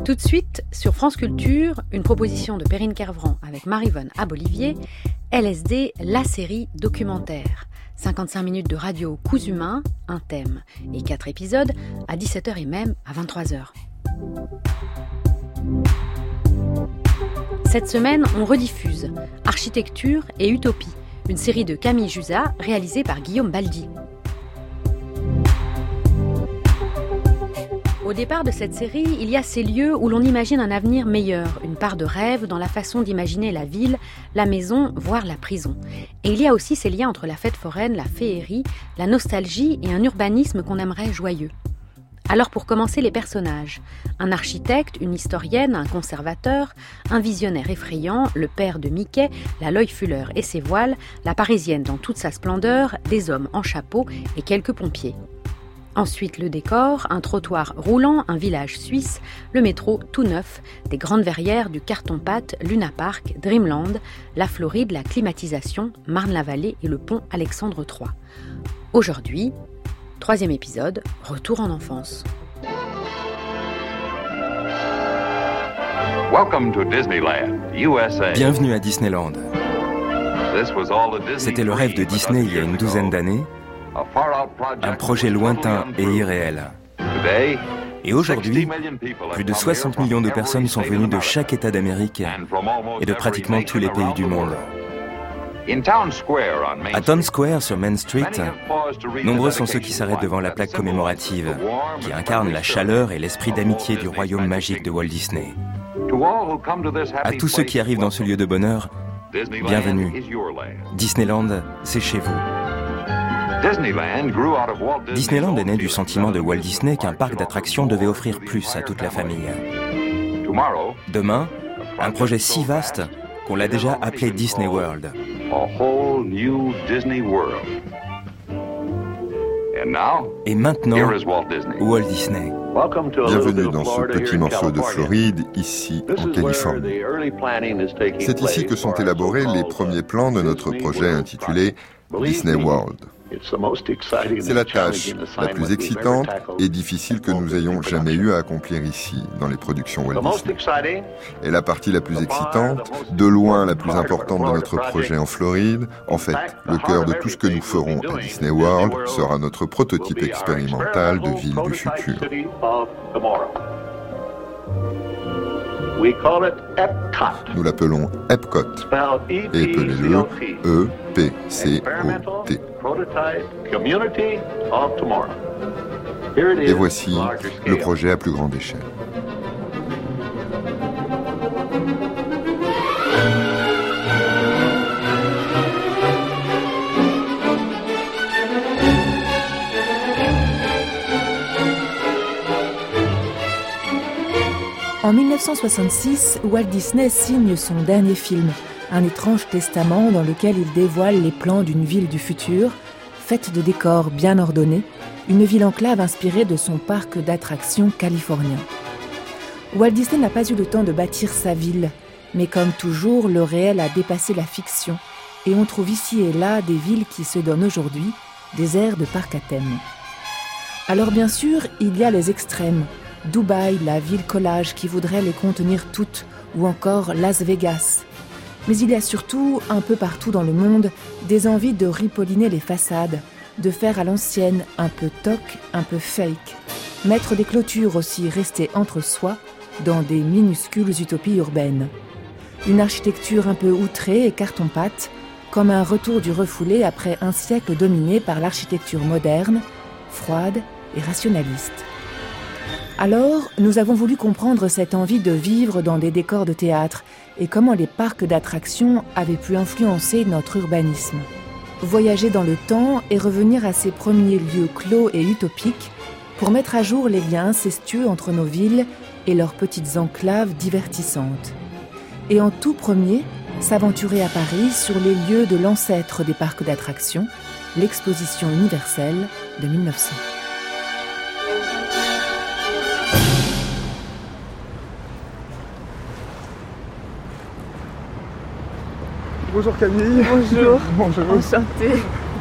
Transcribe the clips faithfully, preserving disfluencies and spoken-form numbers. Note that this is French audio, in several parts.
Tout de suite, sur France Culture, une proposition de Perrine Kervran avec Maryvonne Abolivier, L S D, la série documentaire. cinquante-cinq minutes de radio coups humains, un thème et quatre épisodes, à dix-sept heures et même à vingt-trois heures. Cette semaine, on rediffuse Architecture et Utopie, une série de Camille Jusa réalisée par Guillaume Baldi. Au départ de cette série, il y a ces lieux où l'on imagine un avenir meilleur, une part de rêve dans la façon d'imaginer la ville, la maison, voire la prison. Et il y a aussi ces liens entre la fête foraine, la féerie, la nostalgie et un urbanisme qu'on aimerait joyeux. Alors pour commencer, les personnages. Un architecte, une historienne, un conservateur, un visionnaire effrayant, le père de Mickey, la Loy Fuller et ses voiles, la Parisienne dans toute sa splendeur, des hommes en chapeau et quelques pompiers. Ensuite, le décor, un trottoir roulant, un village suisse, le métro tout neuf, des grandes verrières, du carton-pâte, Luna Park, Dreamland, la Floride, la climatisation, Marne-la-Vallée et le pont Alexandre trois. Aujourd'hui, troisième épisode, retour en enfance. Welcome to Disneyland, U S A. Bienvenue à Disneyland. C'était le rêve de Disney il y a une douzaine d'années. Un projet lointain et irréel. Et aujourd'hui, plus de soixante millions de personnes sont venues de chaque État d'Amérique et de pratiquement tous les pays du monde. À Town Square, sur Main Street, nombreux sont ceux qui s'arrêtent devant la plaque commémorative, qui incarne la chaleur et l'esprit d'amitié du royaume magique de Walt Disney. À tous ceux qui arrivent dans ce lieu de bonheur, bienvenue. Disneyland, c'est chez vous. Disneyland est né du sentiment de Walt Disney qu'un parc d'attractions devait offrir plus à toute la famille. Demain, un projet si vaste qu'on l'a déjà appelé Disney World. Et maintenant, Walt Disney. Bienvenue dans ce petit morceau de Floride, ici en Californie. C'est ici que sont élaborés les premiers plans de notre projet intitulé Disney World. C'est la tâche la plus excitante et difficile que nous ayons jamais eu à accomplir ici, dans les productions Walt Disney. Et la partie la plus excitante, de loin la plus importante de notre projet en Floride, en fait, le cœur de tout ce que nous ferons à Disney World sera notre prototype expérimental de ville du futur. Nous l'appelons Epcot, et appelez-le E P C O T. Et voici le projet à plus grande échelle. En dix-neuf cent soixante-six, Walt Disney signe son dernier film, un étrange testament dans lequel il dévoile les plans d'une ville du futur, faite de décors bien ordonnés, une ville enclave inspirée de son parc d'attractions californien. Walt Disney n'a pas eu le temps de bâtir sa ville, mais comme toujours, le réel a dépassé la fiction, et on trouve ici et là des villes qui se donnent aujourd'hui des airs de parc à thème. Alors bien sûr, il y a les extrêmes, Dubaï, la ville collage qui voudrait les contenir toutes, ou encore Las Vegas. Mais il y a surtout, un peu partout dans le monde, des envies de ripolliner les façades, de faire à l'ancienne, un peu toc, un peu fake. Mettre des clôtures aussi restées entre soi, dans des minuscules utopies urbaines. Une architecture un peu outrée et carton-pâte, comme un retour du refoulé après un siècle dominé par l'architecture moderne, froide et rationaliste. Alors, nous avons voulu comprendre cette envie de vivre dans des décors de théâtre et comment les parcs d'attractions avaient pu influencer notre urbanisme. Voyager dans le temps et revenir à ces premiers lieux clos et utopiques pour mettre à jour les liens incestueux entre nos villes et leurs petites enclaves divertissantes. Et en tout premier, s'aventurer à Paris sur les lieux de l'ancêtre des parcs d'attractions, l'exposition universelle de mille neuf cents. Bonjour Camille. Bonjour. Bonjour. Enchantée.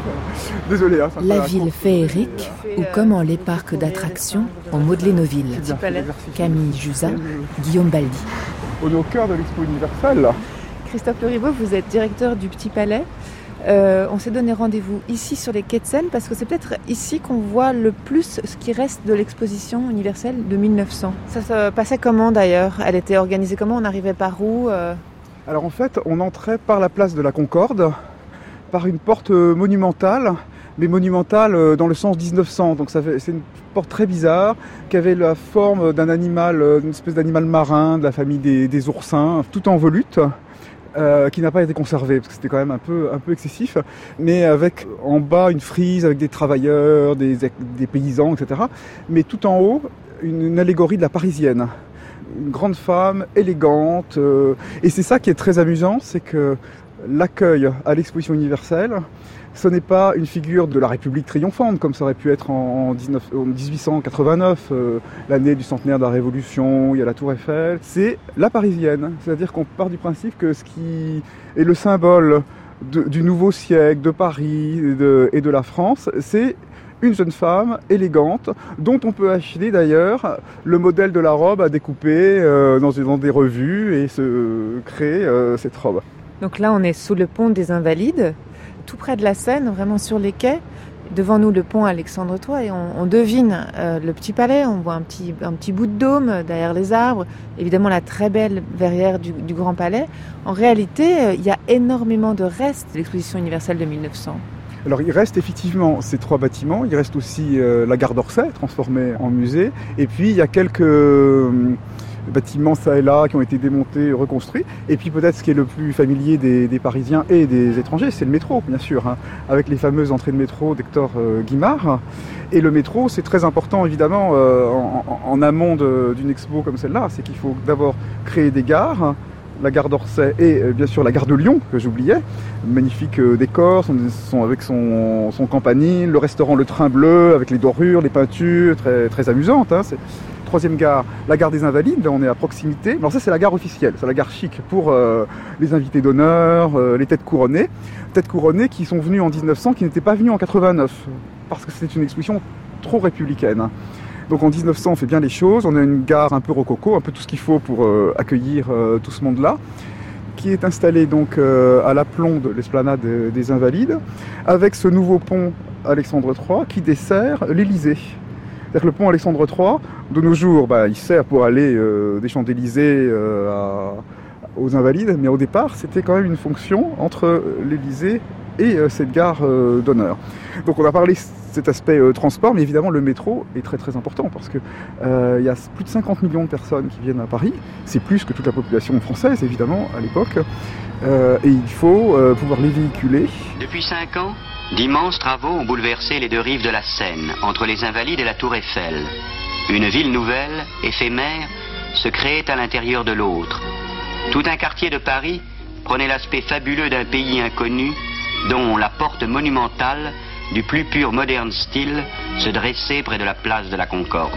Désolé. Hein, la ville féerique ou comment les parcs d'attractions ont modelé nos villes. Camille Jusa, Guillaume Baldi. On est au cœur de l'Expo universelle. Christophe Leriveau, vous êtes directeur du Petit Palais. Euh, on s'est donné rendez-vous ici sur les quais de Seine parce que c'est peut-être ici qu'on voit le plus ce qui reste de l'exposition universelle de mille neuf cents. Ça se passait comment d'ailleurs ? Elle était organisée comment ? On arrivait par où ? euh... Alors en fait, on entrait par la place de la Concorde, par une porte monumentale, mais monumentale dans le sens dix-neuf cents. Donc ça fait, c'est une porte très bizarre, qui avait la forme d'un animal, une espèce d'animal marin, de la famille des, des oursins, tout en volute. Euh, qui n'a pas été conservé, parce que c'était quand même un peu, un peu excessif, mais avec en bas une frise avec des travailleurs, des, des paysans, et cetera. Mais tout en haut, une, une allégorie de la Parisienne. Une grande femme, élégante, euh, et c'est ça qui est très amusant, c'est que l'accueil à l'exposition universelle, ce n'est pas une figure de la République triomphante, comme ça aurait pu être en, dix-huit cent quatre-vingt-neuf, euh, l'année du centenaire de la Révolution, il y a la Tour Eiffel. C'est la Parisienne, c'est-à-dire qu'on part du principe que ce qui est le symbole de, du nouveau siècle, de Paris et de, et de la France, c'est une jeune femme élégante, dont on peut acheter d'ailleurs le modèle de la robe à découper euh, dans, dans des revues et se créer euh, cette robe. Donc là, on est sous le pont des Invalides, tout près de la Seine, vraiment sur les quais. Devant nous, le pont Alexandre trois, et on, on devine euh, le Petit Palais. On voit un petit, un petit bout de dôme derrière les arbres. Évidemment, la très belle verrière du, du Grand Palais. En réalité, euh, il y a énormément de restes de l'exposition universelle de mille neuf cents. Alors il reste effectivement ces trois bâtiments, il reste aussi euh, la gare d'Orsay, transformée en musée, et puis il y a quelques euh, bâtiments ça et là qui ont été démontés, reconstruits, et puis peut-être ce qui est le plus familier des, des Parisiens et des étrangers, c'est le métro, bien sûr, hein, avec les fameuses entrées de métro d'Hector euh, Guimard. Et le métro, c'est très important évidemment euh, en, en, en amont de, d'une expo comme celle-là, c'est qu'il faut d'abord créer des gares, la gare d'Orsay et euh, bien sûr la gare de Lyon, que j'oubliais. Magnifique euh, décor, son, son, avec son, son campanile, le restaurant Le Train Bleu, avec les dorures, les peintures, très, très amusantes. Hein. C'est... Troisième gare, la gare des Invalides, là on est à proximité. Alors ça c'est la gare officielle, c'est la gare chic pour euh, les invités d'honneur, euh, les têtes couronnées. Têtes couronnées qui sont venues en dix-neuf cents, qui n'étaient pas venues en quatre-vingt-neuf, parce que c'était une exposition trop républicaine. Donc en dix-neuf cents, on fait bien les choses, on a une gare un peu rococo, un peu tout ce qu'il faut pour euh, accueillir euh, tout ce monde-là, qui est installée donc euh, à l'aplomb de l'esplanade des, des Invalides, avec ce nouveau pont Alexandre trois qui dessert l'Élysée. C'est-à-dire que le pont Alexandre trois, de nos jours, bah, il sert pour aller euh, des Champs-Élysées euh, à, aux Invalides, mais au départ, c'était quand même une fonction entre l'Élysée et euh, cette gare euh, d'honneur. Donc on a parlé de cet aspect euh, transport, mais évidemment le métro est très très important parce que euh, il y a plus de cinquante millions de personnes qui viennent à Paris, c'est plus que toute la population française évidemment à l'époque, euh, et il faut euh, pouvoir les véhiculer. Depuis cinq ans, d'immenses travaux ont bouleversé les deux rives de la Seine, entre les Invalides et la Tour Eiffel. Une ville nouvelle, éphémère, se créait à l'intérieur de l'autre. Tout un quartier de Paris prenait l'aspect fabuleux d'un pays inconnu, dont la porte monumentale, du plus pur moderne style, se dressait près de la place de la Concorde.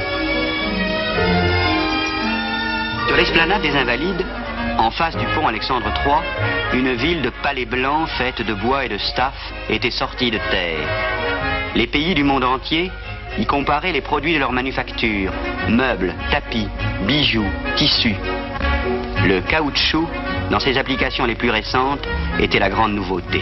Sur l'esplanade des Invalides, en face du pont Alexandre trois, une ville de palais blancs faite de bois et de staff était sortie de terre. Les pays du monde entier y comparaient les produits de leur manufacture, meubles, tapis, bijoux, tissus. Le caoutchouc, dans ses applications les plus récentes, était la grande nouveauté.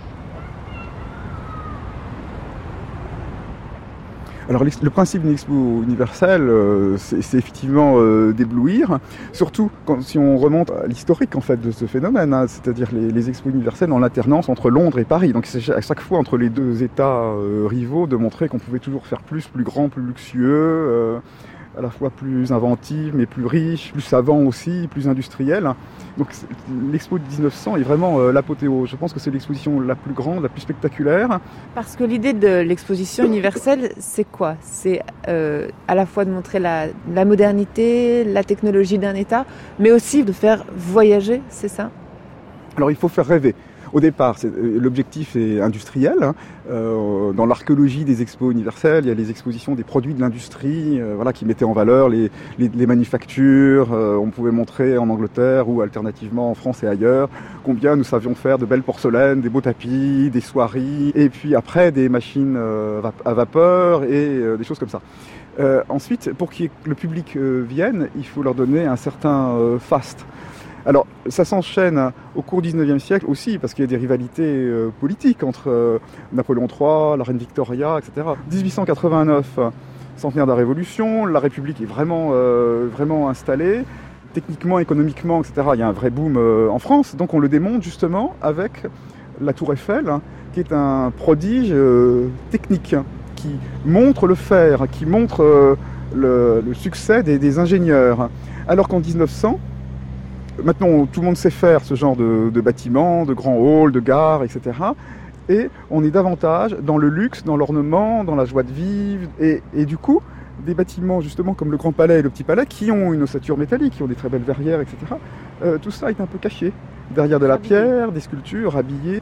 Alors le principe d'une expo universelle, euh, c'est, c'est effectivement euh, d'éblouir, surtout quand, si on remonte à l'historique en fait de ce phénomène, hein, c'est-à-dire les, les expos universelles en alternance entre Londres et Paris. Donc c'est à chaque fois entre les deux États euh, rivaux de montrer qu'on pouvait toujours faire plus, plus grand, plus luxueux, euh, à la fois plus inventif, mais plus riche, plus savant aussi, plus industriel. Donc l'expo de dix-neuf cents est vraiment euh, l'apothéose. Je pense que c'est l'exposition la plus grande, la plus spectaculaire. Parce que l'idée de l'exposition universelle, c'est quoi ? C'est euh, à la fois de montrer la, la modernité, la technologie d'un État, mais aussi de faire voyager, c'est ça ? Alors il faut faire rêver. Au départ, c'est, l'objectif est industriel. Hein. Euh, dans l'archéologie des expos universelles, il y a les expositions des produits de l'industrie, euh, voilà, qui mettaient en valeur les, les, les manufactures. Euh, on pouvait montrer en Angleterre ou alternativement en France et ailleurs combien nous savions faire de belles porcelaines, des beaux tapis, des soieries, et puis après des machines euh, à vapeur et euh, des choses comme ça. Euh, ensuite, pour que le public euh, vienne, il faut leur donner un certain euh, faste. Alors, ça s'enchaîne au cours du dix-neuvième siècle aussi, parce qu'il y a des rivalités euh, politiques entre euh, Napoléon trois, la reine Victoria, et cetera. dix-huit cent quatre-vingt-neuf, centenaire de la Révolution, la République est vraiment, euh, vraiment installée. Techniquement, économiquement, et cetera, il y a un vrai boom euh, en France. Donc on le démontre justement avec la Tour Eiffel, hein, qui est un prodige euh, technique, hein, qui montre le fer, qui montre euh, le, le succès des, des ingénieurs. Alors qu'en dix-neuf cents, maintenant tout le monde sait faire ce genre de, de bâtiments, de grands halls, de gares, et cetera. Et on est davantage dans le luxe, dans l'ornement, dans la joie de vivre. Et, et du coup, des bâtiments justement comme le Grand Palais et le Petit Palais qui ont une ossature métallique, qui ont des très belles verrières, et cetera. Euh, tout ça est un peu caché derrière de la pierre, des sculptures habillées.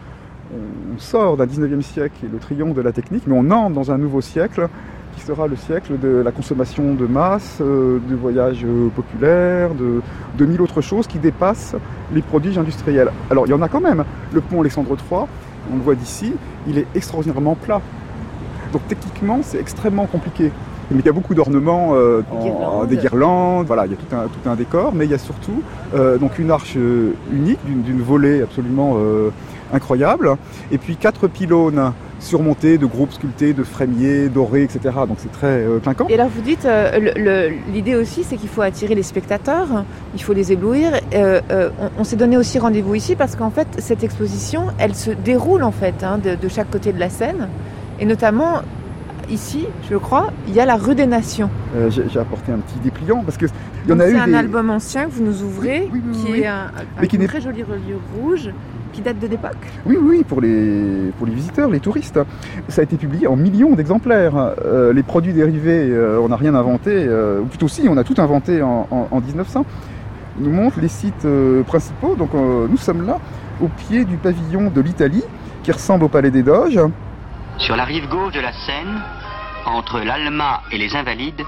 On sort d'un dix-neuvième siècle et le triomphe de la technique, mais on entre dans un nouveau siècle qui sera le siècle de la consommation de masse, euh, du voyage populaire, de, de mille autres choses qui dépassent les prodiges industriels. Alors il y en a quand même. Le pont Alexandre trois, on le voit d'ici, il est extraordinairement plat. Donc techniquement, c'est extrêmement compliqué. Mais il y a beaucoup d'ornements, euh, des, guirlandes. des guirlandes, voilà, il y a tout un, tout un décor, mais il y a surtout euh, donc une arche unique, d'une, d'une volée absolument euh, incroyable, et puis quatre pylônes surmontés de groupes sculptés, de frémiers, dorés, et cetera. Donc c'est très euh, clinquant. Et là vous dites, euh, le, le, l'idée aussi c'est qu'il faut attirer les spectateurs, il faut les éblouir. Euh, euh, on, on s'est donné aussi rendez-vous ici parce qu'en fait cette exposition, elle se déroule en fait hein, de, de chaque côté de la Seine, et notamment ici, je crois, il y a la rue des Nations. Euh, j'ai, j'ai apporté un petit dépliant parce que il y en a c'est eu un des... album ancien que vous nous ouvrez, oui, oui, oui, qui oui. est un, un qui très joli reliure rouge, qui date de l'époque. Oui, oui, pour les, pour les visiteurs, les touristes. Ça a été publié en millions d'exemplaires. Euh, les produits dérivés, euh, on n'a rien inventé, euh, ou plutôt si, on a tout inventé en, en, en dix-neuf cents. On nous montre les sites euh, principaux. Donc euh, nous sommes là, au pied du pavillon de l'Italie, qui ressemble au Palais des Doges. Sur la rive gauche de la Seine, entre l'Alma et les Invalides,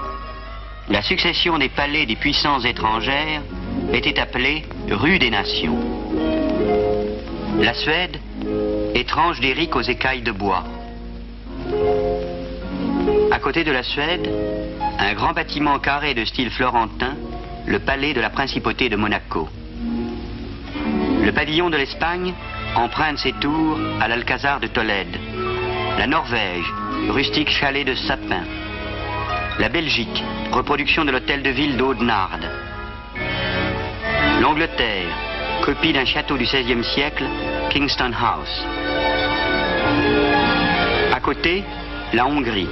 la succession des palais des puissances étrangères était appelée rue des Nations. La Suède, étrange des riques aux écailles de bois. À côté de la Suède, un grand bâtiment carré de style florentin, le palais de la principauté de Monaco. Le pavillon de l'Espagne emprunte ses tours à l'Alcazar de Tolède. La Norvège, rustique chalet de sapin. La Belgique, reproduction de l'hôtel de ville d'Audenarde. L'Angleterre, copie d'un château du seizième siècle, Kingston House. À côté, la Hongrie.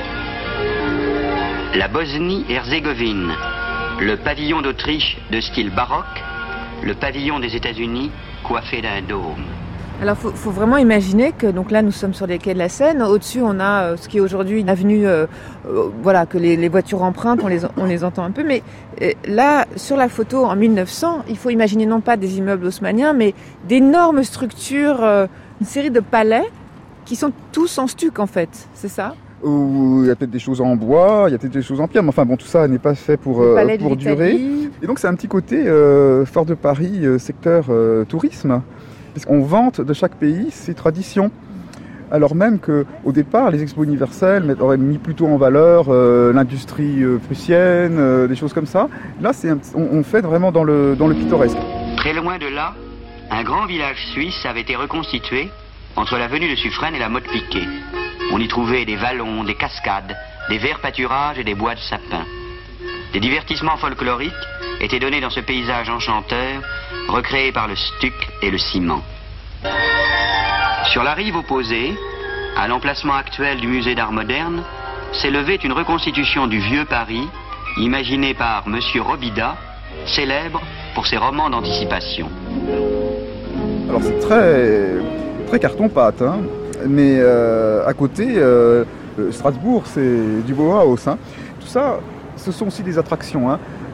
La Bosnie-Herzégovine, le pavillon d'Autriche de style baroque, le pavillon des États-Unis coiffé d'un dôme. Alors, il faut, faut vraiment imaginer que donc là, nous sommes sur les quais de la Seine. Au-dessus, on a euh, ce qui est aujourd'hui une avenue, euh, euh, voilà, que les, les voitures empruntent, on les, on les entend un peu. Mais euh, là, sur la photo en mille neuf cents, il faut imaginer non pas des immeubles haussmanniens, mais d'énormes structures, euh, une série de palais qui sont tous en stuc, en fait. C'est ça ? Où il y a peut-être des choses en bois, il y a peut-être des choses en pierre, mais enfin bon, tout ça n'est pas fait pour, euh, pour durer. Et donc c'est un petit côté euh, Fort de Paris, euh, secteur euh, tourisme. On vante de chaque pays ses traditions. Alors même qu'au départ, les expos universelles auraient mis plutôt en valeur euh, l'industrie euh, prussienne, euh, des choses comme ça. Là, c'est un, on, on fait vraiment dans le, dans le pittoresque. Très loin de là, un grand village suisse avait été reconstitué entre l'avenue de Suffren et la Motte Piquet. On y trouvait des vallons, des cascades, des verts pâturages et des bois de sapin. Des divertissements folkloriques étaient donnés dans ce paysage enchanteur, recréé par le stuc et le ciment. Sur la rive opposée, à l'emplacement actuel du musée d'art moderne, s'élevait une reconstitution du vieux Paris, imaginée par Monsieur Robida, célèbre pour ses romans d'anticipation. Alors c'est très, très carton-pâte, hein, mais euh, à côté, euh, Strasbourg, c'est du Bauhaus. Hein. Tout ça, ce sont aussi des attractions. Hein.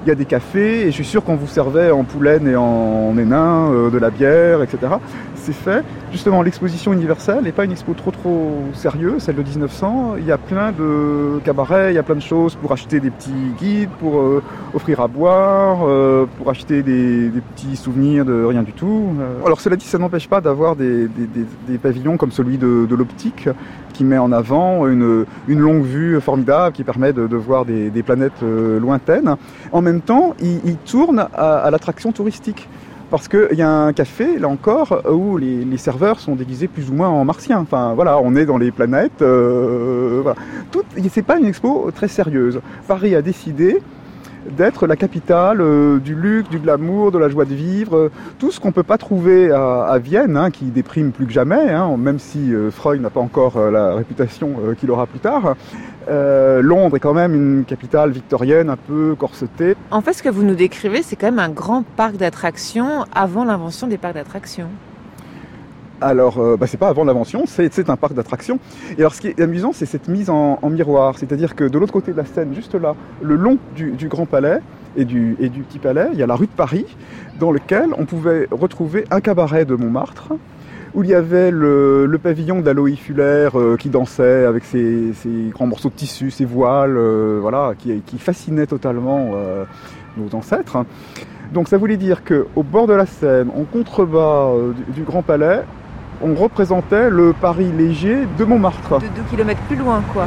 il y a des cafés, et je suis sûr qu'on vous servait en poulaine et en énin, euh, de la bière, et cetera. C'est fait. Justement, l'exposition universelle n'est pas une expo trop trop sérieuse, celle de dix-neuf cents. Il y a plein de cabarets, il y a plein de choses pour acheter des petits guides, pour euh, offrir à boire, euh, pour acheter des, des petits souvenirs de rien du tout. Euh, alors cela dit, ça n'empêche pas d'avoir des, des, des, des pavillons comme celui de, de l'Optique, qui met en avant une, une longue vue formidable qui permet de, de voir des, des planètes euh, lointaines. En même temps, il, il tourne à, à l'attraction touristique. Parce qu'il y a un café, là encore, où les, les serveurs sont déguisés plus ou moins en martiens. Enfin, voilà, on est dans les planètes. Euh, voilà. Tout, c'est pas une expo très sérieuse. Paris a décidé d'être la capitale euh, du luxe, du glamour, de la joie de vivre, euh, tout ce qu'on ne peut pas trouver à, à Vienne, hein, qui déprime plus que jamais, hein, même si euh, Freud n'a pas encore euh, la réputation euh, qu'il aura plus tard. Euh, Londres est quand même une capitale victorienne un peu corsetée. En fait, ce que vous nous décrivez, c'est quand même un grand parc d'attractions avant l'invention des parcs d'attractions. Alors, euh, bah, c'est pas avant l'invention, c'est, c'est un parc d'attractions. Et alors, ce qui est amusant, c'est cette mise en, en miroir. C'est-à-dire que de l'autre côté de la Seine, juste là, le long du, du Grand Palais et du, et du Petit Palais, il y a la rue de Paris, dans lequel on pouvait retrouver un cabaret de Montmartre, où il y avait le, le pavillon d'Aloïs Fuller euh, qui dansait avec ses, ses grands morceaux de tissu, ses voiles, euh, voilà, qui, qui fascinait totalement euh, nos ancêtres. Donc ça voulait dire qu'au bord de la Seine, en contrebas euh, du, du Grand Palais, on représentait le Paris léger de Montmartre. De deux kilomètres plus loin, quoi.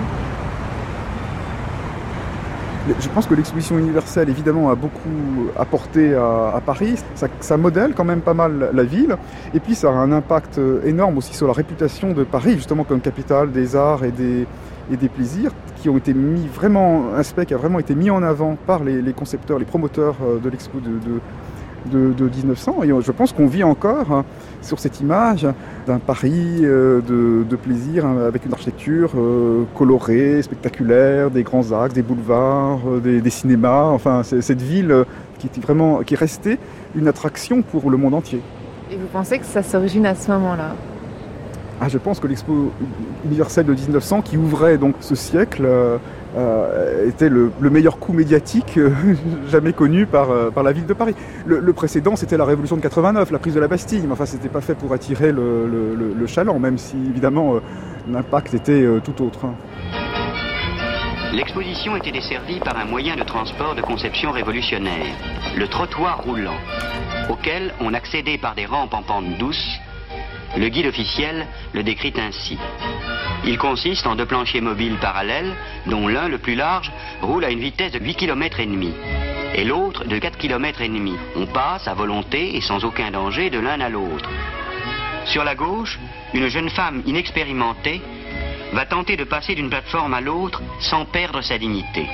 Je pense que l'exposition universelle, évidemment, a beaucoup apporté à, à Paris. Ça, ça modèle quand même pas mal la ville. Et puis, ça a un impact énorme aussi sur la réputation de Paris, justement comme capitale des arts et des, et des plaisirs, qui ont été mis vraiment, un aspect qui a vraiment été mis en avant par les, les concepteurs, les promoteurs de l'expo de, de De, de dix-neuf cents, et je pense qu'on vit encore hein, sur cette image d'un Paris euh, de, de plaisir hein, avec une architecture euh, colorée, spectaculaire, des grands axes, des boulevards, euh, des, des cinémas, enfin c'est, cette ville euh, qui est vraiment qui est restée une attraction pour le monde entier. Et vous pensez que ça s'origine à ce moment-là ? Ah, je pense que l'expo universelle de dix-neuf cents, qui ouvrait donc ce siècle, euh, euh, était le, le meilleur coup médiatique euh, jamais connu par, euh, par la ville de Paris. Le, le précédent, c'était la Révolution de quatre-vingt-neuf, la prise de la Bastille. Mais enfin, c'était pas fait pour attirer le, le, le, le chaland, même si évidemment euh, l'impact était euh, tout autre. L'exposition était desservie par un moyen de transport de conception révolutionnaire, le trottoir roulant, auquel on accédait par des rampes en pente douce. Le guide officiel le décrit ainsi. Il consiste en deux planchers mobiles parallèles, dont l'un, le plus large, roule à une vitesse de huit kilomètres et demi, et l'autre de quatre kilomètres et demi. On passe à volonté et sans aucun danger de l'un à l'autre. Sur la gauche, une jeune femme inexpérimentée va tenter de passer d'une plateforme à l'autre sans perdre sa dignité.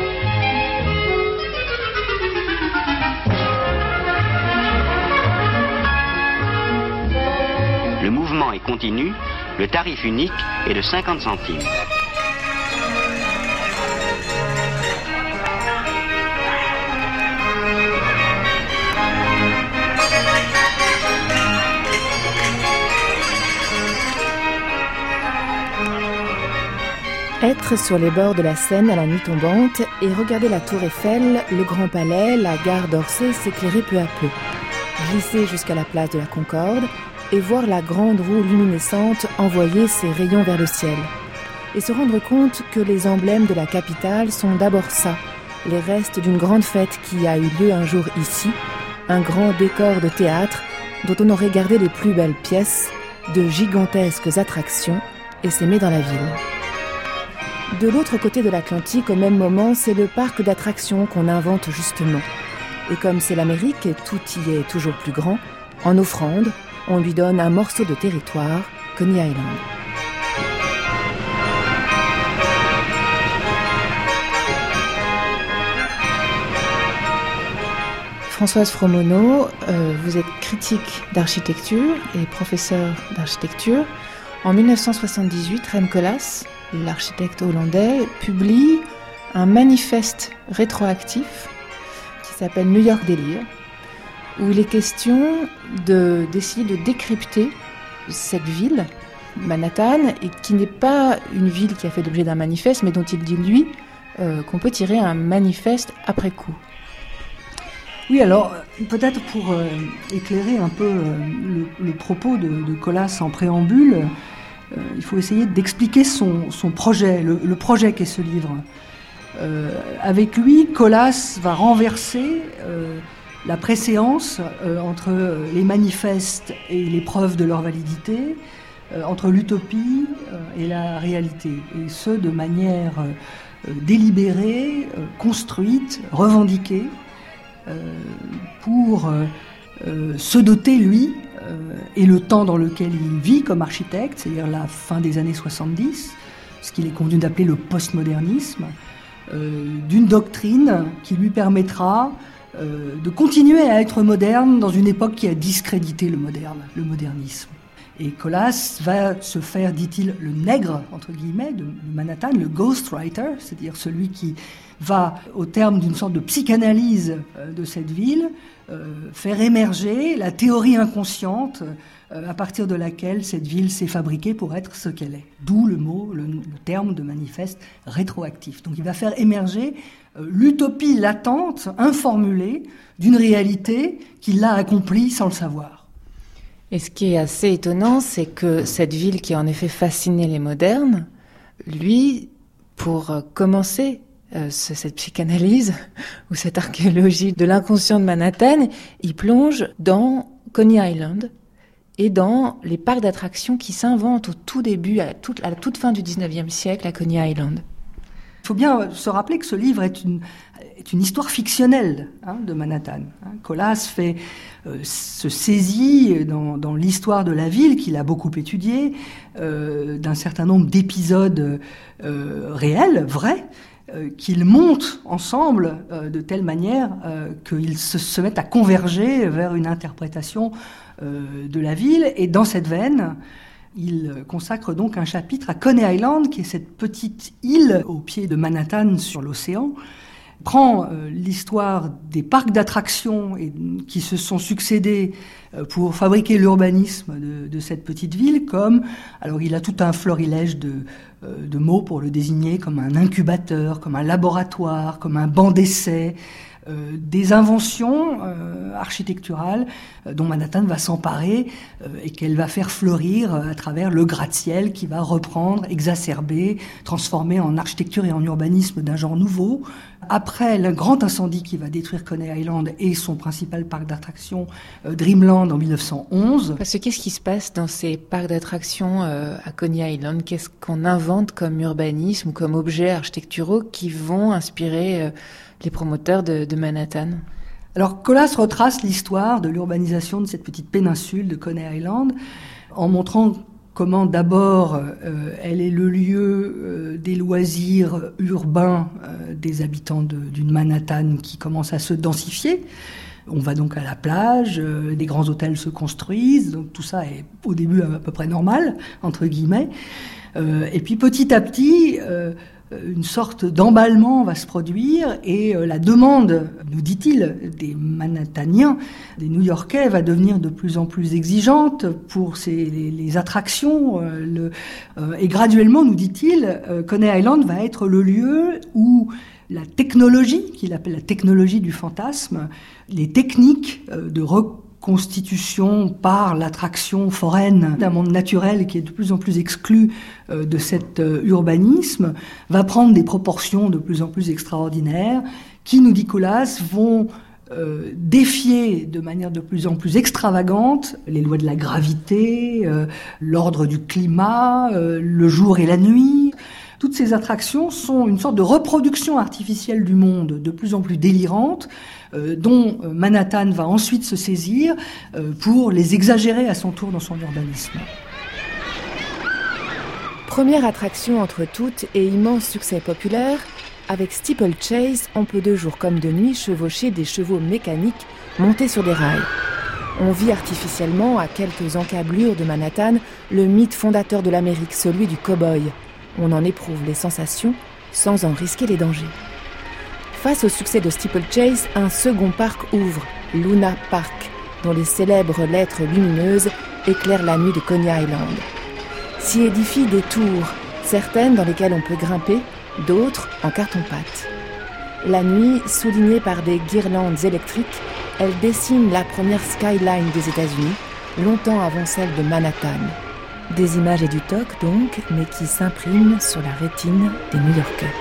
Le mouvement est continu, le tarif unique est de cinquante centimes. Être sur les bords de la Seine à la nuit tombante et regarder la Tour Eiffel, le Grand Palais, la gare d'Orsay s'éclairer peu à peu. Glisser jusqu'à la place de la Concorde et voir la grande roue luminescente envoyer ses rayons vers le ciel. Et se rendre compte que les emblèmes de la capitale sont d'abord ça, les restes d'une grande fête qui a eu lieu un jour ici, un grand décor de théâtre dont on aurait gardé les plus belles pièces, de gigantesques attractions, et s'aimer dans la ville. De l'autre côté de l'Atlantique, au même moment, c'est le parc d'attractions qu'on invente justement. Et comme c'est l'Amérique et tout y est toujours plus grand, en offrande, on lui donne un morceau de territoire, Coney Island. Françoise Fromono, euh, vous êtes critique d'architecture et professeur d'architecture. En dix-neuf cent soixante-dix-huit, Rem Koolhaas, l'architecte hollandais, publie un manifeste rétroactif qui s'appelle New York Délire, où il est question de, d'essayer de décrypter cette ville, Manhattan, et qui n'est pas une ville qui a fait l'objet d'un manifeste, mais dont il dit, lui, euh, qu'on peut tirer un manifeste après coup. Oui, alors peut-être pour euh, éclairer un peu euh, le, le propos de, de Colas en préambule, euh, il faut essayer d'expliquer son, son projet, le, le projet qu'est ce livre. Euh, avec lui, Colas va renverser euh, la préséance euh, entre les manifestes et les preuves de leur validité, euh, entre l'utopie euh, et la réalité, et ce de manière euh, délibérée, euh, construite, revendiquée, euh, pour euh, euh, se doter, lui, euh, et le temps dans lequel il vit comme architecte, c'est-à-dire la fin des années soixante-dix, ce qu'il est convenu d'appeler le postmodernisme, euh, d'une doctrine qui lui permettra euh, de continuer à être moderne dans une époque qui a discrédité le moderne, le modernisme. Et Colas va se faire, dit-il, le nègre, entre guillemets, de, de Manhattan, le ghostwriter, c'est-à-dire celui qui va, au terme d'une sorte de psychanalyse euh, de cette ville, euh, faire émerger la théorie inconsciente euh, à partir de laquelle cette ville s'est fabriquée pour être ce qu'elle est. D'où le mot, le, le terme de manifeste rétroactif. Donc il va faire émerger euh, l'utopie latente, informulée, d'une réalité qu'il a accomplie sans le savoir. Et ce qui est assez étonnant, c'est que cette ville qui a en effet fasciné les modernes, lui, pour commencer euh, cette psychanalyse ou cette archéologie de l'inconscient de Manhattan, il plonge dans Coney Island et dans les parcs d'attractions qui s'inventent au tout début, à, toute, à la toute fin du dix-neuvième siècle à Coney Island. Il faut bien se rappeler que ce livre est une, est une histoire fictionnelle hein, de Manhattan. Hein. Colas fait, euh, se saisit dans, dans l'histoire de la ville, qu'il a beaucoup étudiée, euh, d'un certain nombre d'épisodes euh, réels, vrais, euh, qu'ils montent ensemble euh, de telle manière euh, qu'ils se, se mettent à converger vers une interprétation euh, de la ville. Et dans cette veine, il consacre donc un chapitre à Coney Island, qui est cette petite île au pied de Manhattan sur l'océan. Il prend euh, l'histoire des parcs d'attractions et, qui se sont succédés euh, pour fabriquer l'urbanisme de, de cette petite ville comme, alors il a tout un florilège de, euh, de mots pour le désigner, comme un incubateur, comme un laboratoire, comme un banc d'essai, Euh, des inventions euh, architecturales euh, dont Manhattan va s'emparer euh, et qu'elle va faire fleurir euh, à travers le gratte-ciel qui va reprendre, exacerber, transformer en architecture et en urbanisme d'un genre nouveau. Après le grand incendie qui va détruire Coney Island et son principal parc d'attractions, euh, Dreamland, en mille neuf cent onze. Parce que qu'est-ce qui se passe dans ces parcs d'attractions euh, à Coney Island ? Qu'est-ce qu'on invente comme urbanisme ou comme objets architecturaux qui vont inspirer euh, les promoteurs de, de Manhattan? Alors, Colas retrace l'histoire de l'urbanisation de cette petite péninsule de Coney Island en montrant comment d'abord euh, elle est le lieu euh, des loisirs urbains euh, des habitants de, d'une Manhattan qui commence à se densifier. On va donc à la plage, euh, des grands hôtels se construisent, donc tout ça est au début à peu près normal, entre guillemets. Euh, et puis petit à petit, euh, une sorte d'emballement va se produire et euh, la demande, nous dit-il, des Manhattaniens, des New-Yorkais va devenir de plus en plus exigeante pour ces, les, les attractions. Euh, le, euh, et graduellement, nous dit-il, euh, Coney Island va être le lieu où la technologie, qu'il appelle la technologie du fantasme, les techniques euh, de reconstitution par l'attraction foraine d'un monde naturel qui est de plus en plus exclu euh, de cet euh, urbanisme, va prendre des proportions de plus en plus extraordinaires qui, nous dit Colas, vont euh, défier de manière de plus en plus extravagante les lois de la gravité, euh, l'ordre du climat, euh, le jour et la nuit. Toutes ces attractions sont une sorte de reproduction artificielle du monde de plus en plus délirante, euh, dont Manhattan va ensuite se saisir euh, pour les exagérer à son tour dans son urbanisme. Première attraction entre toutes et immense succès populaire, avec Steeplechase, on peut de jour comme de nuit chevaucher des chevaux mécaniques montés sur des rails. On vit artificiellement, à quelques encablures de Manhattan, le mythe fondateur de l'Amérique, celui du cow-boy. On en éprouve les sensations sans en risquer les dangers. Face au succès de Steeplechase, un second parc ouvre, Luna Park, dont les célèbres lettres lumineuses éclairent la nuit de Coney Island. S'y édifient des tours, certaines dans lesquelles on peut grimper, d'autres en carton-pâte. La nuit, soulignée par des guirlandes électriques, elle dessine la première skyline des États-Unis, longtemps avant celle de Manhattan. Des images édutoques donc, mais qui s'impriment sur la rétine des New-Yorkais.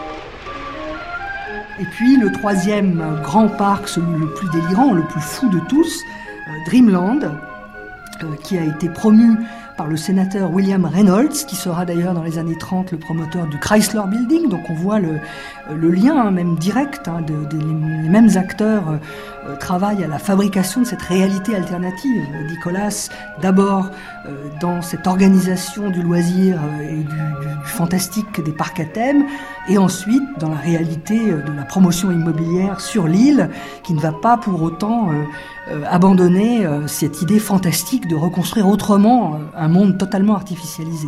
Et puis le troisième grand parc, celui le plus délirant, le plus fou de tous, Dreamland, qui a été promu par le sénateur William Reynolds, qui sera d'ailleurs dans les années trente le promoteur du Chrysler Building. Donc on voit le, le lien, hein, même direct, hein, de, de, les mêmes acteurs euh, travaillent à la fabrication de cette réalité alternative. Nicolas, d'abord euh, dans cette organisation du loisir euh, et du, du, du fantastique des parcs à thème, et ensuite dans la réalité euh, de la promotion immobilière sur l'île, qui ne va pas pour autant euh, euh, abandonner euh, cette idée fantastique de reconstruire autrement euh, un monde totalement artificialisé.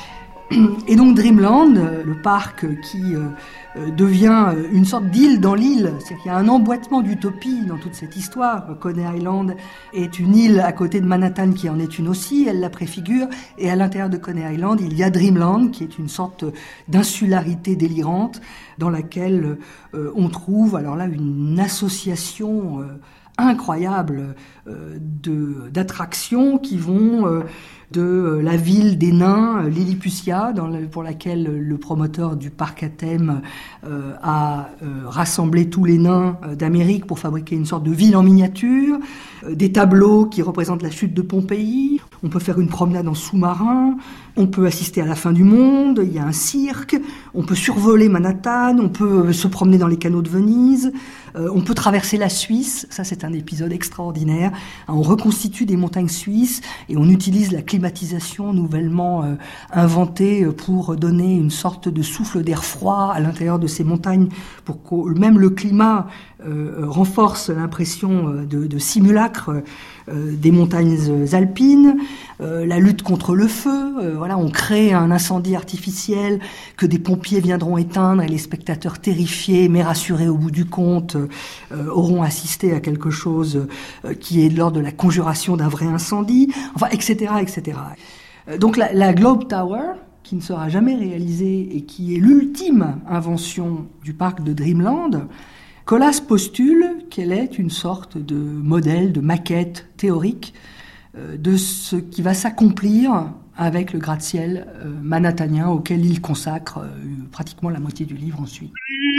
Et donc Dreamland, le parc qui euh, devient une sorte d'île dans l'île, c'est-à-dire qu'il y a un emboîtement d'utopie dans toute cette histoire. Coney Island est une île à côté de Manhattan qui en est une aussi, elle la préfigure, et à l'intérieur de Coney Island, il y a Dreamland qui est une sorte d'insularité délirante dans laquelle euh, on trouve alors là une association euh, incroyable euh, de, d'attractions qui vont euh, de la ville des nains, Lilliputian, dans le, pour laquelle le promoteur du parc à thème euh, a euh, rassemblé tous les nains d'Amérique pour fabriquer une sorte de ville en miniature, euh, des tableaux qui représentent la chute de Pompéi, on peut faire une promenade en sous-marin, on peut assister à la fin du monde, il y a un cirque, on peut survoler Manhattan, on peut se promener dans les canaux de Venise, euh, on peut traverser la Suisse, ça c'est un épisode extraordinaire, on reconstitue des montagnes suisses et on utilise la climatisation nouvellement euh, inventée pour donner une sorte de souffle d'air froid à l'intérieur de ces montagnes pour que même le climat euh, renforce l'impression de, de simulacre euh, des montagnes alpines, euh, la lutte contre le feu, euh, voilà, on crée un incendie artificiel que des pompiers viendront éteindre et les spectateurs terrifiés mais rassurés au bout du compte euh, auront assisté à quelque chose euh, qui est de l'ordre de la conjuration d'un vrai incendie, enfin, et cetera, et cetera. Donc la, la Globe Tower, qui ne sera jamais réalisée et qui est l'ultime invention du parc de Dreamland, Colas postule qu'elle est une sorte de modèle, de maquette théorique euh, de ce qui va s'accomplir avec le gratte-ciel euh, manhattanien auquel il consacre euh, pratiquement la moitié du livre ensuite.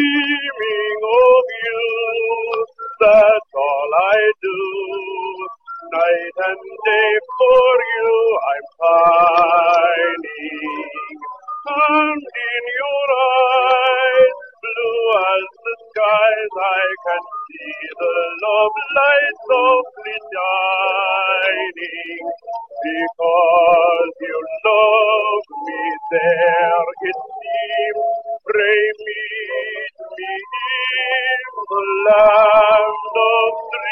That's all I do. Night and day for you I'm pining. And in your eyes, blue as the skies, I can see the love light softly shining. Because you love me there, it seems, pray meet me in the land of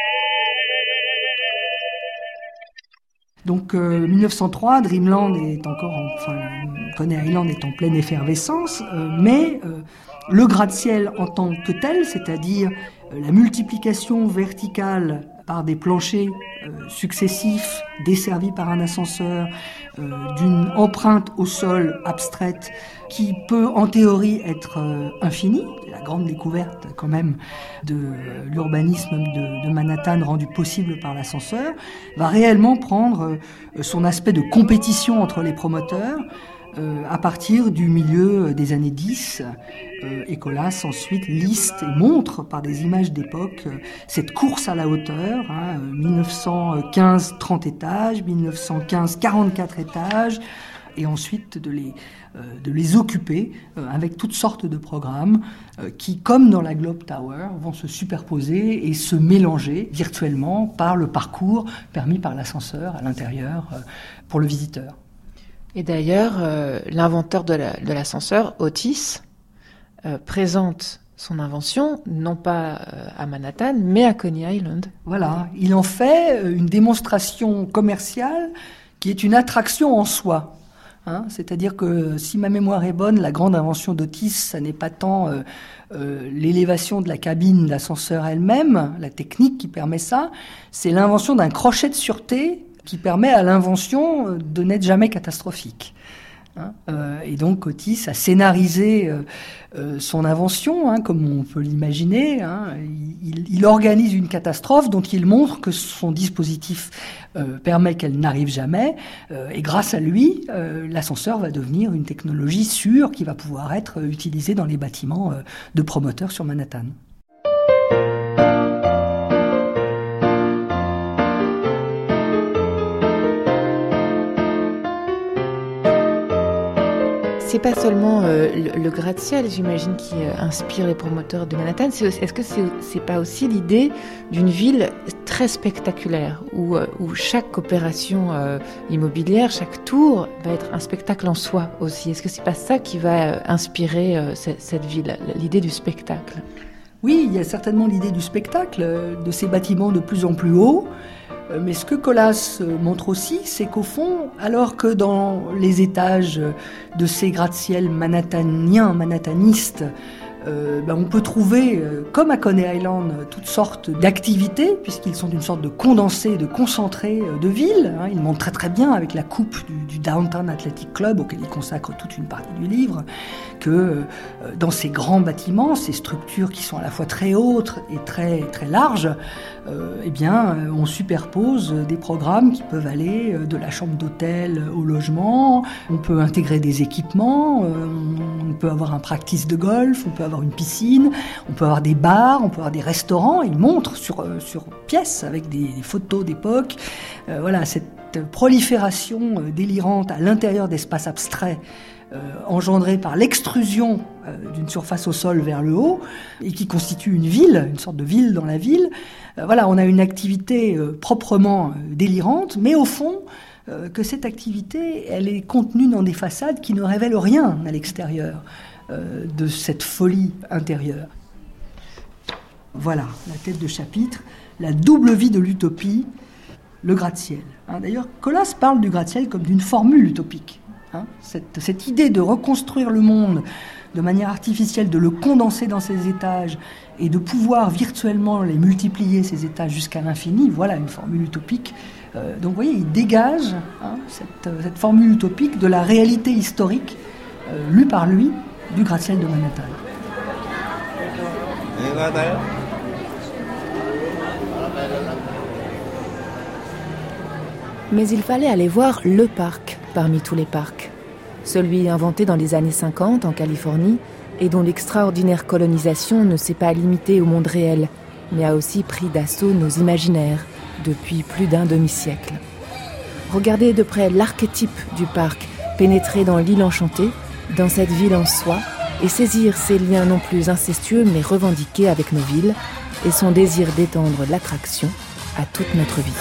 dreams. Donc euh, mille neuf cent trois, Dreamland est encore, en, enfin, Coney Island est en pleine effervescence, euh, mais euh, le gratte-ciel en tant que tel, c'est-à-dire euh, la multiplication verticale par des planchers euh, successifs desservis par un ascenseur, euh, d'une empreinte au sol abstraite qui peut en théorie être euh, infinie, la grande découverte quand même de euh, l'urbanisme de, de Manhattan rendu possible par l'ascenseur, va réellement prendre euh, son aspect de compétition entre les promoteurs euh, à partir du milieu des années dix. Euh, et Colas ensuite liste et montre par des images d'époque euh, cette course à la hauteur, hein, mille neuf cent quinze trente étages, mille neuf cent quinze quarante-quatre étages, et ensuite de les, euh, de les occuper euh, avec toutes sortes de programmes euh, qui, comme dans la Globe Tower, vont se superposer et se mélanger virtuellement par le parcours permis par l'ascenseur à l'intérieur euh, pour le visiteur. Et d'ailleurs, euh, l'inventeur de, la, de l'ascenseur, Otis, euh, présente son invention, non pas euh, à Manhattan, mais à Coney Island. Voilà, il en fait une démonstration commerciale qui est une attraction en soi. Hein, c'est-à-dire que si ma mémoire est bonne, la grande invention d'Otis, ça n'est pas tant euh, euh, l'élévation de la cabine d'ascenseur elle-même, la technique qui permet ça, c'est l'invention d'un crochet de sûreté qui permet à l'invention de n'être jamais catastrophique. Hein, euh, et donc Otis a scénarisé euh, euh, son invention, hein, comme on peut l'imaginer. Hein. Il, il organise une catastrophe dont il montre que son dispositif euh, permet qu'elle n'arrive jamais. Euh, et grâce à lui, euh, l'ascenseur va devenir une technologie sûre qui va pouvoir être utilisée dans les bâtiments euh, de promoteurs sur Manhattan. C'est pas seulement euh, le, le gratte-ciel, j'imagine, qui euh, inspire les promoteurs de Manhattan. C'est aussi, est-ce que c'est, c'est pas aussi l'idée d'une ville très spectaculaire, où, euh, où chaque opération euh, immobilière, chaque tour va être un spectacle en soi aussi? Est-ce que c'est pas ça qui va euh, inspirer euh, cette, cette ville, l'idée du spectacle? Oui, il y a certainement l'idée du spectacle, de ces bâtiments de plus en plus hauts. Mais ce que Colas montre aussi, c'est qu'au fond, alors que dans les étages de ces gratte-ciel manhattaniens, manhattanistes, euh, ben on peut trouver, euh, comme à Coney Island, toutes sortes d'activités, puisqu'ils sont une sorte de condensé, de concentré euh, de ville. Hein. Ils montrent très très bien avec la coupe du, du Downtown Athletic Club, auquel ils consacrent toute une partie du livre, que euh, dans ces grands bâtiments, ces structures qui sont à la fois très hautes et très très larges, euh, eh bien, euh, on superpose des programmes qui peuvent aller euh, de la chambre d'hôtel au logement. On peut intégrer des équipements, euh, on, on peut avoir un practice de golf, on peut avoir une piscine, on peut avoir des bars, on peut avoir des restaurants. Ils montrent sur euh, sur pièces avec des, des photos d'époque. Euh, voilà, cette prolifération euh, délirante à l'intérieur d'espaces abstraits. Euh, engendrée par l'extrusion euh, d'une surface au sol vers le haut et qui constitue une ville, une sorte de ville dans la ville. Euh, voilà, on a une activité euh, proprement euh, délirante, mais au fond, euh, que cette activité, elle est contenue dans des façades qui ne révèlent rien à l'extérieur euh, de cette folie intérieure. Voilà, la tête de chapitre, la double vie de l'utopie, le gratte-ciel. Hein, d'ailleurs, Colas parle du gratte-ciel comme d'une formule utopique. Hein, cette, cette idée de reconstruire le monde de manière artificielle, de le condenser dans ses étages et de pouvoir virtuellement les multiplier, ces étages, jusqu'à l'infini, voilà une formule utopique. Euh, donc vous voyez, il dégage hein, cette, cette formule utopique de la réalité historique euh, lue par lui du gratte-ciel de Manhattan. Mais il fallait aller voir le parc parmi tous les parcs. Celui inventé dans les années cinquante en Californie et dont l'extraordinaire colonisation ne s'est pas limitée au monde réel, mais a aussi pris d'assaut nos imaginaires depuis plus d'un demi-siècle. Regardez de près l'archétype du parc, pénétrer dans l'île enchantée, dans cette ville en soi, et saisir ses liens non plus incestueux mais revendiqués avec nos villes, et son désir d'étendre l'attraction à toute notre vie.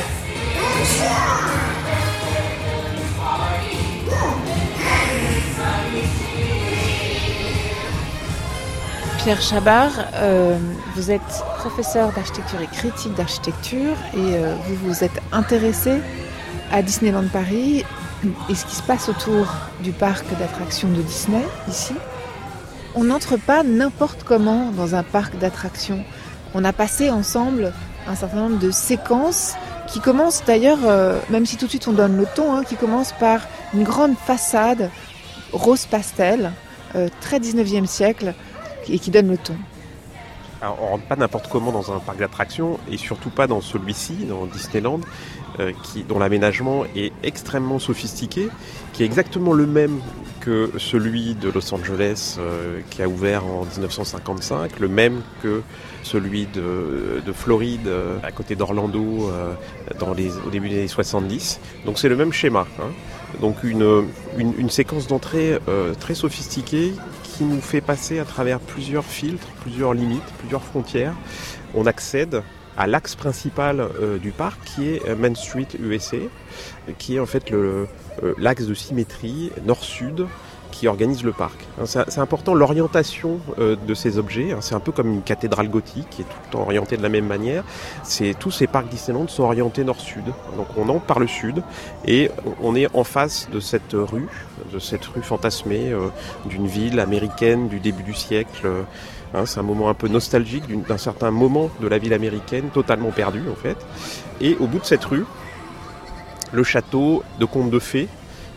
Pierre Chabard, euh, vous êtes professeur d'architecture et critique d'architecture et euh, vous vous êtes intéressé à Disneyland Paris et ce qui se passe autour du parc d'attractions de Disney, ici. On n'entre pas n'importe comment dans un parc d'attractions. On a passé ensemble un certain nombre de séquences qui commencent d'ailleurs, euh, même si tout de suite on donne le ton, hein, qui commencent par une grande façade rose pastel, euh, très dix-neuvième siècle, et qui donne le ton. Alors, on rentre pas n'importe comment dans un parc d'attractions, et surtout pas dans celui-ci, dans Disneyland, euh, qui, dont l'aménagement est extrêmement sophistiqué, qui est exactement le même que celui de Los Angeles, euh, qui a ouvert en dix-neuf cent cinquante-cinq, le même que celui de, de Floride, euh, à côté d'Orlando, euh, dans les, au début des années soixante-dix. Donc c'est le même schéma. Hein. Donc une, une, une séquence d'entrée euh, très sophistiquée, qui nous fait passer à travers plusieurs filtres, plusieurs limites, plusieurs frontières. On accède à l'axe principal euh, du parc qui est Main Street U S A, qui est en fait le, euh, l'axe de symétrie nord-sud qui organise le parc. Hein, c'est, c'est important l'orientation euh, de ces objets. Hein, c'est un peu comme une cathédrale gothique qui est tout le temps orientée de la même manière. C'est, tous ces parcs Disneyland sont orientés nord-sud. Donc on entre par le sud et on est en face de cette rue, de cette rue fantasmée euh, d'une ville américaine du début du siècle. Hein, c'est un moment un peu nostalgique d'un certain moment de la ville américaine, totalement perdu en fait. Et au bout de cette rue, le château de Conte de Fées,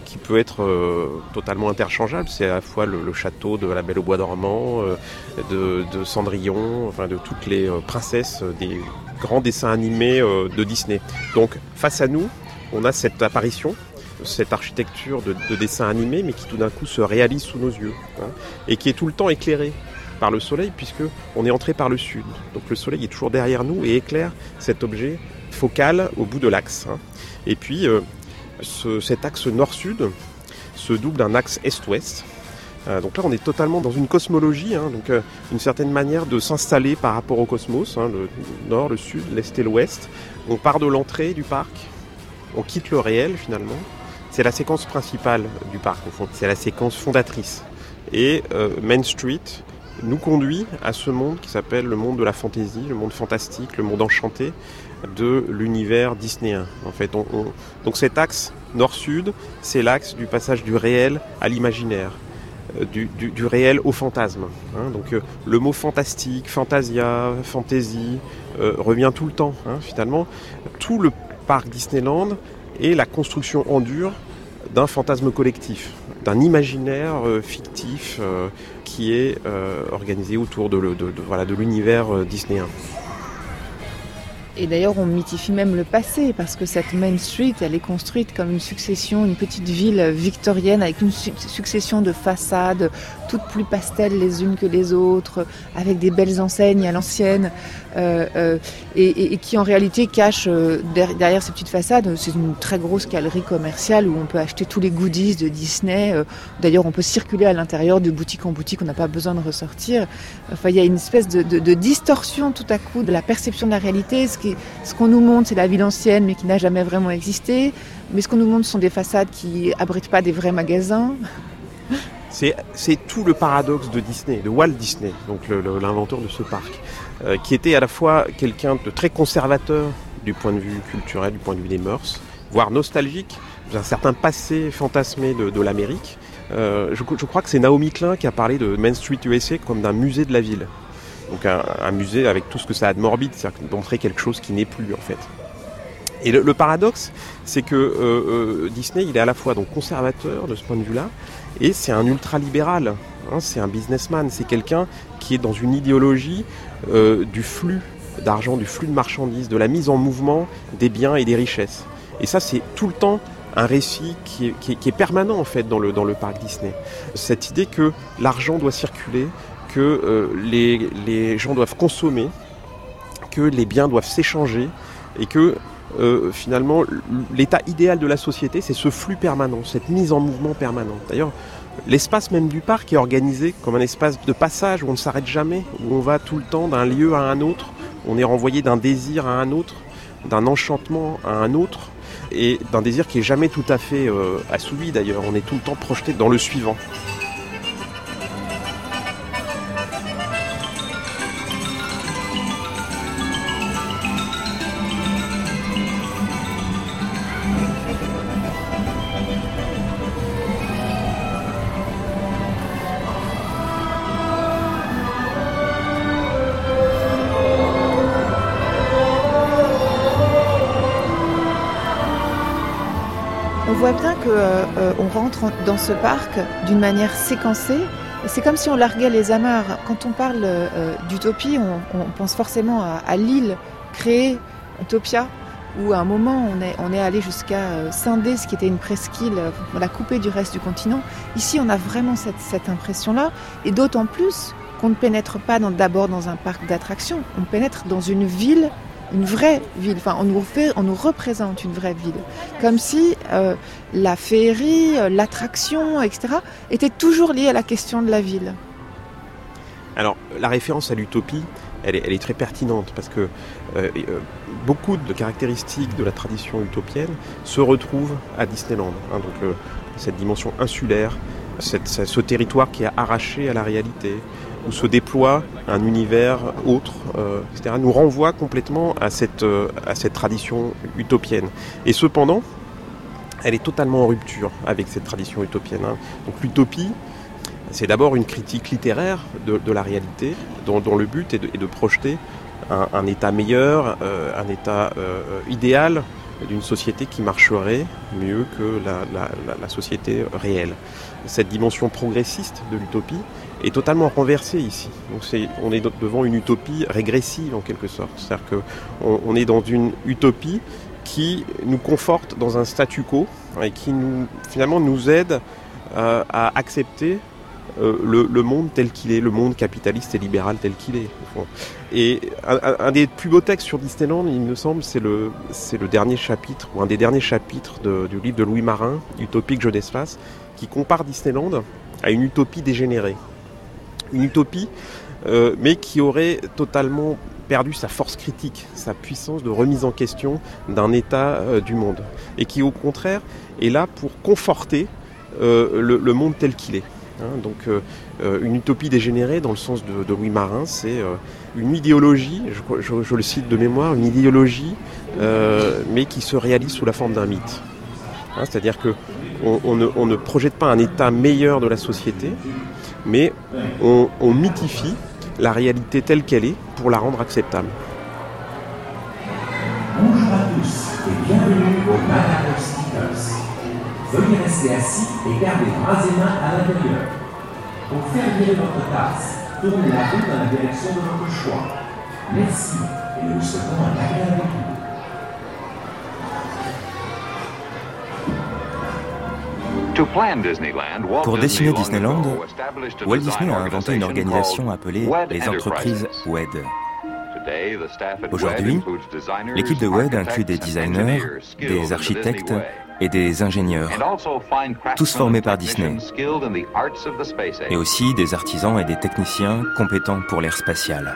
qui peut être euh, totalement interchangeable. C'est à la fois le, le château de La Belle au bois dormant, euh, de, de Cendrillon, enfin de toutes les euh, princesses euh, des grands dessins animés euh, de Disney. Donc face à nous, on a cette apparition, cette architecture de, de dessins animés, mais qui tout d'un coup se réalise sous nos yeux, hein, et qui est tout le temps éclairée par le soleil, puisque on est entré par le sud. Donc le soleil est toujours derrière nous et éclaire cet objet focal au bout de l'axe. Hein. Et puis euh, ce, cet axe nord-sud se double d'un axe est-ouest. Euh, donc là, on est totalement dans une cosmologie, hein, donc euh, une certaine manière de s'installer par rapport au cosmos, hein, le nord, le sud, l'est et l'ouest. On part de l'entrée du parc, on quitte le réel finalement. C'est la séquence principale du parc, au fond. C'est la séquence fondatrice. Et euh, Main Street nous conduit à ce monde qui s'appelle le monde de la fantaisie, le monde fantastique, le monde enchanté de l'univers disneyen. En fait, on, on... donc cet axe nord-sud, c'est l'axe du passage du réel à l'imaginaire, euh, du, du, du réel au fantasme. Hein. Donc euh, le mot fantastique, fantasia, fantaisie euh, revient tout le temps. Hein, finalement, tout le parc Disneyland est la construction en dur d'un fantasme collectif, d'un imaginaire euh, fictif euh, qui est euh, organisé autour de, le, de, de, voilà, de l'univers euh, disneyen. Et d'ailleurs, on mythifie même le passé, parce que cette Main Street, elle est construite comme une succession, une petite ville victorienne avec une su- succession de façades, toutes plus pastel les unes que les autres, avec des belles enseignes à l'ancienne, euh, euh, et, et, et qui en réalité cache euh, derrière, derrière ces petites façades, c'est une très grosse galerie commerciale où on peut acheter tous les goodies de Disney. Euh, d'ailleurs, on peut circuler à l'intérieur de boutique en boutique, on n'a pas besoin de ressortir. Enfin, il y a une espèce de, de, de distorsion tout à coup de la perception de la réalité. Ce qui Ce qu'on nous montre, c'est la ville ancienne, mais qui n'a jamais vraiment existé. Mais ce qu'on nous montre, ce sont des façades qui abritent pas des vrais magasins. C'est, c'est tout le paradoxe de Disney, de Walt Disney, donc le, le, l'inventeur de ce parc, euh, qui était à la fois quelqu'un de très conservateur du point de vue culturel, du point de vue des mœurs, voire nostalgique, d'un certain passé fantasmé de, de l'Amérique. Euh, je, je crois que c'est Naomi Klein qui a parlé de Main Street U S A comme d'un musée de la ville. Donc un, un musée avec tout ce que ça a de morbide, c'est-à-dire d'entrer quelque chose qui n'est plus en fait. Et le, le paradoxe, c'est que euh, euh, Disney, il est à la fois donc conservateur de ce point de vue-là, et c'est un ultra-libéral, hein, c'est un businessman, c'est quelqu'un qui est dans une idéologie euh, du flux d'argent, du flux de marchandises, de la mise en mouvement des biens et des richesses. Et ça, c'est tout le temps un récit qui est, qui est, qui est permanent en fait dans le, dans le parc Disney. Cette idée que l'argent doit circuler, que euh, les, les gens doivent consommer, que les biens doivent s'échanger et que euh, finalement l'état idéal de la société, c'est ce flux permanent, cette mise en mouvement permanente. D'ailleurs, l'espace même du parc est organisé comme un espace de passage où on ne s'arrête jamais, où on va tout le temps d'un lieu à un autre, on est renvoyé d'un désir à un autre, d'un enchantement à un autre, et d'un désir qui est jamais tout à fait euh, assouvi d'ailleurs, on est tout le temps projeté dans le suivant. On voit bien qu'on euh, rentre dans ce parc d'une manière séquencée. C'est comme si on larguait les amarres. Quand on parle euh, d'utopie, on, on pense forcément à, à l'île créée, Utopia, où à un moment on est, on est allé jusqu'à euh, scinder ce qui était une presqu'île, euh, on l'a coupée du reste du continent. Ici, on a vraiment cette, cette impression-là, et d'autant plus qu'on ne pénètre pas dans, d'abord dans un parc d'attractions, on pénètre dans une ville, une vraie ville, enfin on nous, fait, on nous représente une vraie ville, comme si euh, la féerie, l'attraction, et cetera était toujours liée à la question de la ville. Alors la référence à l'utopie, elle est, elle est très pertinente parce que euh, euh, beaucoup de caractéristiques de la tradition utopienne se retrouvent à Disneyland. Hein, donc le, cette dimension insulaire, cette, ce territoire qui est arraché à la réalité, où se déploie un univers autre, euh, et cetera, nous renvoie complètement à cette, euh, à cette tradition utopienne. Et cependant, elle est totalement en rupture avec cette tradition utopienne. Hein. Donc l'utopie, c'est d'abord une critique littéraire de, de la réalité, dont, dont le but est de, est de projeter un, un état meilleur, euh, un état euh, idéal d'une société qui marcherait mieux que la, la, la, la société réelle. Cette dimension progressiste de l'utopie est totalement renversée ici. Donc c'est, on est devant une utopie régressive en quelque sorte. C'est-à-dire qu'on on est dans une utopie qui nous conforte dans un statu quo et qui nous, finalement nous aide euh, à accepter euh, le, le monde tel qu'il est, le monde capitaliste et libéral tel qu'il est. Au fond. Et un, un des plus beaux textes sur Disneyland, il me semble, c'est le, c'est le dernier chapitre, ou un des derniers chapitres de, du livre de Louis Marin, Utopique jeu d'espace, qui compare Disneyland à une utopie dégénérée. Une utopie, euh, mais qui aurait totalement perdu sa force critique, sa puissance de remise en question d'un état euh, du monde. Et qui, au contraire, est là pour conforter euh, le, le monde tel qu'il est. Hein, donc, euh, une utopie dégénérée, dans le sens de, de Louis Marin, c'est euh, une idéologie, je, je, je le cite de mémoire, une idéologie, euh, mais qui se réalise sous la forme d'un mythe. Hein, c'est-à-dire que on, on, ne, on ne projette pas un état meilleur de la société, mais on, on mythifie la réalité telle qu'elle est pour la rendre acceptable. Bonjour à tous et bienvenue au Madhouse Stickers. Veuillez rester assis et garder bras et mains à l'intérieur. Pour faire virer votre tasse, tournez la roue dans la direction de votre choix. Merci et nous vous souhaitons un agréable écoute. Pour dessiner Disneyland, Walt Disney a inventé une organisation appelée les entreprises W E D. Aujourd'hui, l'équipe de W E D inclut des designers, des architectes et des ingénieurs, tous formés par Disney, et aussi des artisans et des techniciens compétents pour l'ère spatiale.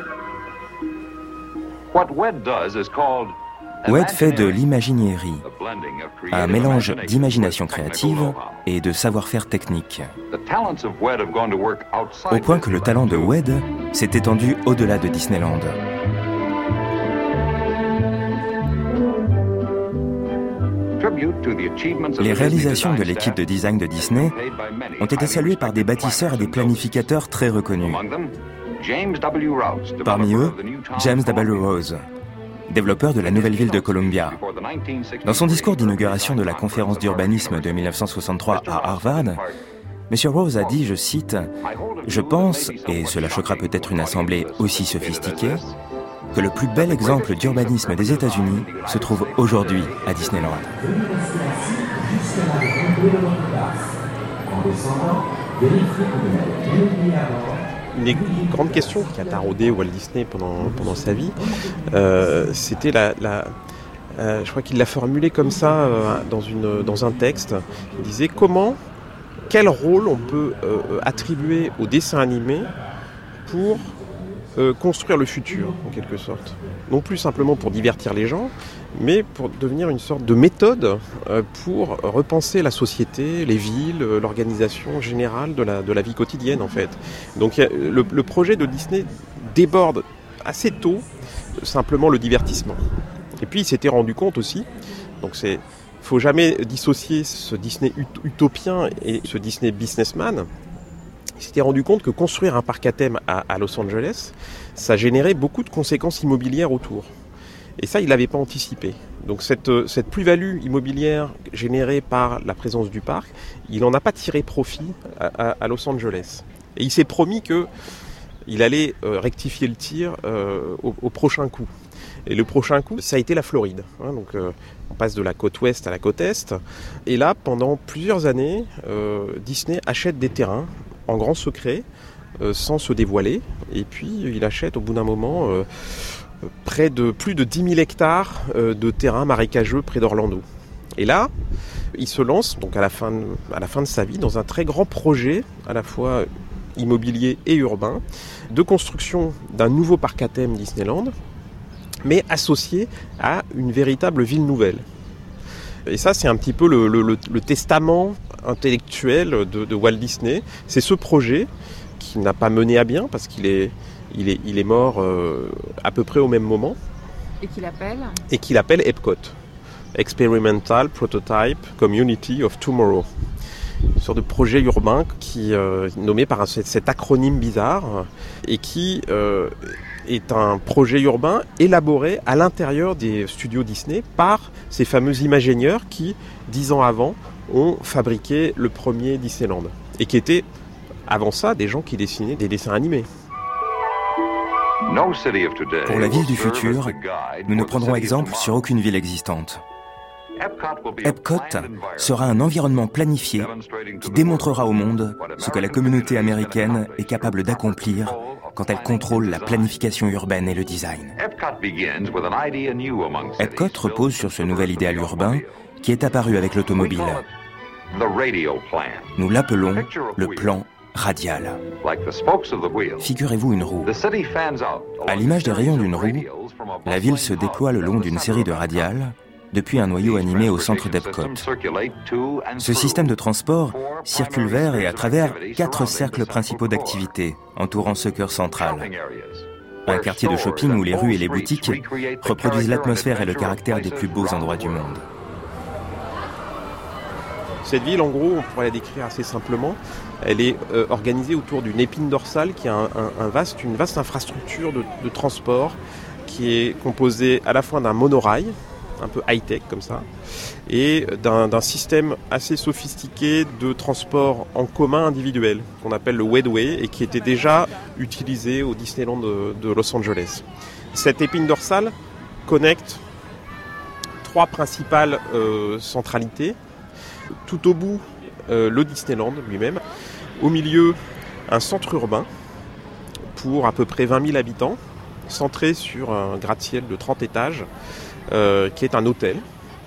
W E D fait de l'imaginerie, un mélange d'imagination créative et de savoir-faire technique, au point que le talent de W E D s'est étendu au-delà de Disneyland. Les réalisations de l'équipe de design de Disney ont été saluées par des bâtisseurs et des planificateurs très reconnus. Parmi eux, James W. Rose, développeur de la nouvelle ville de Columbia. Dans son discours d'inauguration de la conférence d'urbanisme de dix-neuf cent soixante-trois à Harvard, M. Rose a dit, je cite, « Je pense, et cela choquera peut-être une assemblée aussi sophistiquée, que le plus bel exemple d'urbanisme des États-Unis se trouve aujourd'hui à Disneyland. » Une des grandes questions qui a taraudé Walt Disney pendant, pendant sa vie, euh, c'était la... la euh, je crois qu'il l'a formulée comme ça euh, dans, une, dans un texte. Il disait comment, quel rôle on peut euh, attribuer au dessin animé pour euh, construire le futur, en quelque sorte. Non plus simplement pour divertir les gens, mais pour devenir une sorte de méthode euh, pour repenser la société, les villes, euh, l'organisation générale de la, de la vie quotidienne, en fait. Donc le, le projet de Disney déborde assez tôt simplement le divertissement. Et puis il s'était rendu compte aussi, donc c'est, faut jamais dissocier ce Disney ut- utopien et ce Disney businessman. Il s'était rendu compte que construire un parc à thème à, à Los Angeles, ça générait beaucoup de conséquences immobilières autour. Et ça, il ne l'avait pas anticipé. Donc cette, cette plus-value immobilière générée par la présence du parc, il n'en a pas tiré profit à, à, à Los Angeles. Et il s'est promis qu'il allait euh, rectifier le tir euh, au, au prochain coup. Et le prochain coup, ça a été la Floride. Hein, donc euh, on passe de la côte ouest à la côte est. Et là, pendant plusieurs années, euh, Disney achète des terrains en grand secret, euh, sans se dévoiler. Et puis, il achète au bout d'un moment euh, près de plus de dix mille hectares euh, de terrains marécageux près d'Orlando. Et là, il se lance, donc à la fin de, à la fin de sa vie, dans un très grand projet, à la fois immobilier et urbain, de construction d'un nouveau parc à thème Disneyland, mais associé à une véritable ville nouvelle. Et ça, c'est un petit peu le, le, le, le testament intellectuel de, de Walt Disney. C'est ce projet qui n'a pas mené à bien, parce qu'il est, il est, il est mort euh, à peu près au même moment. Et qu'il appelle Et qu'il appelle Epcot. Experimental Prototype Community of Tomorrow. une sorte de projet urbain qui euh, nommé par un, cet acronyme bizarre et qui euh, est un projet urbain élaboré à l'intérieur des studios Disney par ces fameux imaginieurs qui, dix ans avant, ont fabriqué le premier Disneyland et qui étaient, avant ça, des gens qui dessinaient des dessins animés. Pour la ville du futur, nous ne prendrons exemple sur aucune ville existante. Epcot sera un environnement planifié qui démontrera au monde ce que la communauté américaine est capable d'accomplir quand elle contrôle la planification urbaine et le design. Epcot repose sur ce nouvel idéal urbain qui est apparu avec l'automobile. Nous l'appelons le plan radial. Figurez-vous une roue. À l'image des rayons d'une roue, la ville se déploie le long d'une série de radiales depuis un noyau animé au centre d'Epcot. Ce système de transport circule vers et à travers quatre cercles principaux d'activité entourant ce cœur central. Un quartier de shopping où les rues et les boutiques reproduisent l'atmosphère et le caractère des plus beaux endroits du monde. Cette ville, en gros, on pourrait la décrire assez simplement. Elle est euh, organisée autour d'une épine dorsale qui a un, un, un vaste, une vaste infrastructure de, de transport qui est composée à la fois d'un monorail, un peu high-tech comme ça, et d'un, d'un système assez sophistiqué de transport en commun individuel, qu'on appelle le Wedway, et qui était déjà utilisé au Disneyland de, de Los Angeles. Cette épine dorsale connecte trois principales euh, centralités. Tout au bout, euh, le Disneyland lui-même. Au milieu, un centre urbain pour à peu près vingt mille habitants, centré sur un gratte-ciel de trente étages, euh, qui est un hôtel,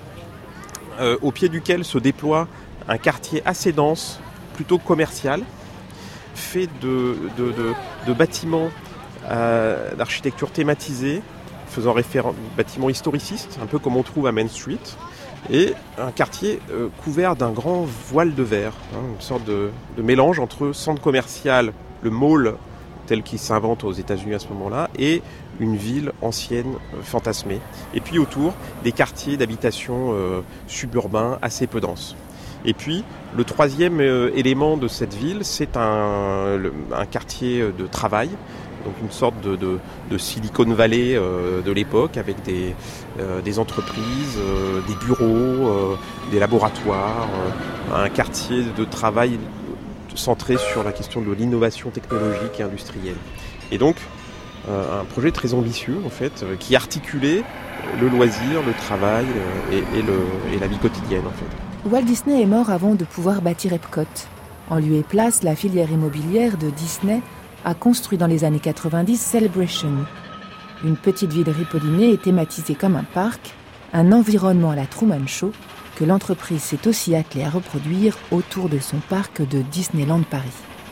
euh, au pied duquel se déploie un quartier assez dense, plutôt commercial, fait de, de, de, de bâtiments euh, d'architecture thématisée, faisant référence aux bâtiments historicistes, un peu comme on trouve à Main Street, et un quartier euh, couvert d'un grand voile de verre, hein, une sorte de, de mélange entre centre commercial, le mall tel qu'il s'invente aux États-Unis à ce moment-là, et une ville ancienne euh, fantasmée. Et puis autour, des quartiers d'habitation euh, suburbains assez peu denses. Et puis, le troisième euh, élément de cette ville, c'est un, le, un quartier de travail, donc une sorte de, de, de Silicon Valley euh, de l'époque, avec des, euh, des entreprises, euh, des bureaux, euh, des laboratoires, euh, un quartier de travail centré sur la question de l'innovation technologique et industrielle. Et donc, euh, un projet très ambitieux, en fait, euh, qui articulait le loisir, le travail euh, et, et, le, et la vie quotidienne, en fait. Walt Disney est mort avant de pouvoir bâtir Epcot. En lieu et place, la filière immobilière de Disney a construit dans les années quatre-vingt-dix Celebration, une petite ville ripollinée et thématisée comme un parc, un environnement à la Truman Show que l'entreprise s'est aussi attelée à reproduire autour de son parc de Disneyland Paris.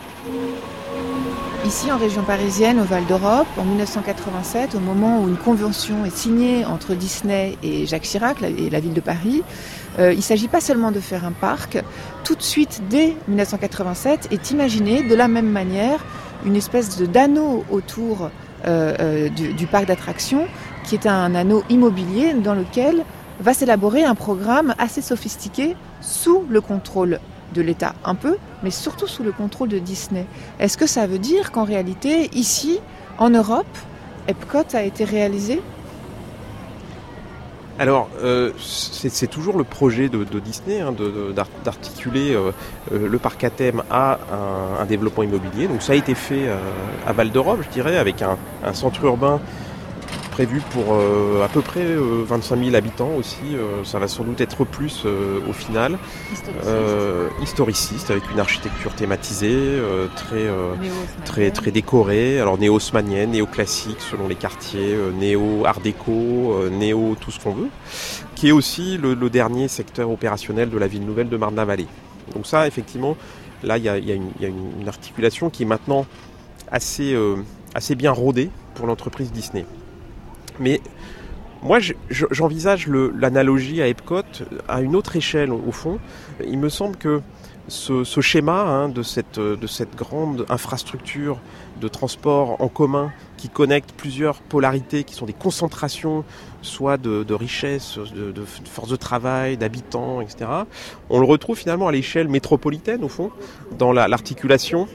Ici, en région parisienne, au Val d'Europe, en dix-neuf cent quatre-vingt-sept, au moment où une convention est signée entre Disney et Jacques Chirac et la ville de Paris, euh, il ne s'agit pas seulement de faire un parc. Tout de suite, dès dix-neuf cent quatre-vingt-sept, est imaginé de la même manière une espèce de d'anneau autour euh, euh, du, du parc d'attractions, qui est un anneau immobilier dans lequel va s'élaborer un programme assez sophistiqué sous le contrôle de l'État un peu, mais surtout sous le contrôle de Disney. Est-ce que ça veut dire qu'en réalité, ici, en Europe, Epcot a été réalisé ? Alors, euh, c'est, c'est toujours le projet de, de Disney hein, de, de, d'articuler euh, euh, le parc à thème à un, un développement immobilier. Donc ça a été fait euh, à Val d'Europe, je dirais, avec un, un centre urbain prévu pour euh, à peu près euh, vingt-cinq mille habitants aussi. Euh, ça va sans doute être plus euh, au final. Historiciste. Euh, historiciste, avec une architecture thématisée, euh, très, euh, très, très décorée. Alors néo-haussmannienne, néo-classique selon les quartiers, euh, néo-art déco, euh, néo tout ce qu'on veut. Qui est aussi le, le dernier secteur opérationnel de la ville nouvelle de Marne-la-Vallée. Donc ça, effectivement, là, il y a, y a, une, y a une, une articulation qui est maintenant assez, euh, assez bien rodée pour l'entreprise Disney. Mais moi, j'envisage le, l'analogie à Epcot à une autre échelle, au fond. Il me semble que ce, ce schéma hein, de, cette, de cette grande infrastructure de transport en commun qui connecte plusieurs polarités, qui sont des concentrations, soit de, de richesses, de, de force de travail, d'habitants, et cetera. On le retrouve finalement à l'échelle métropolitaine, au fond, dans la, l'articulation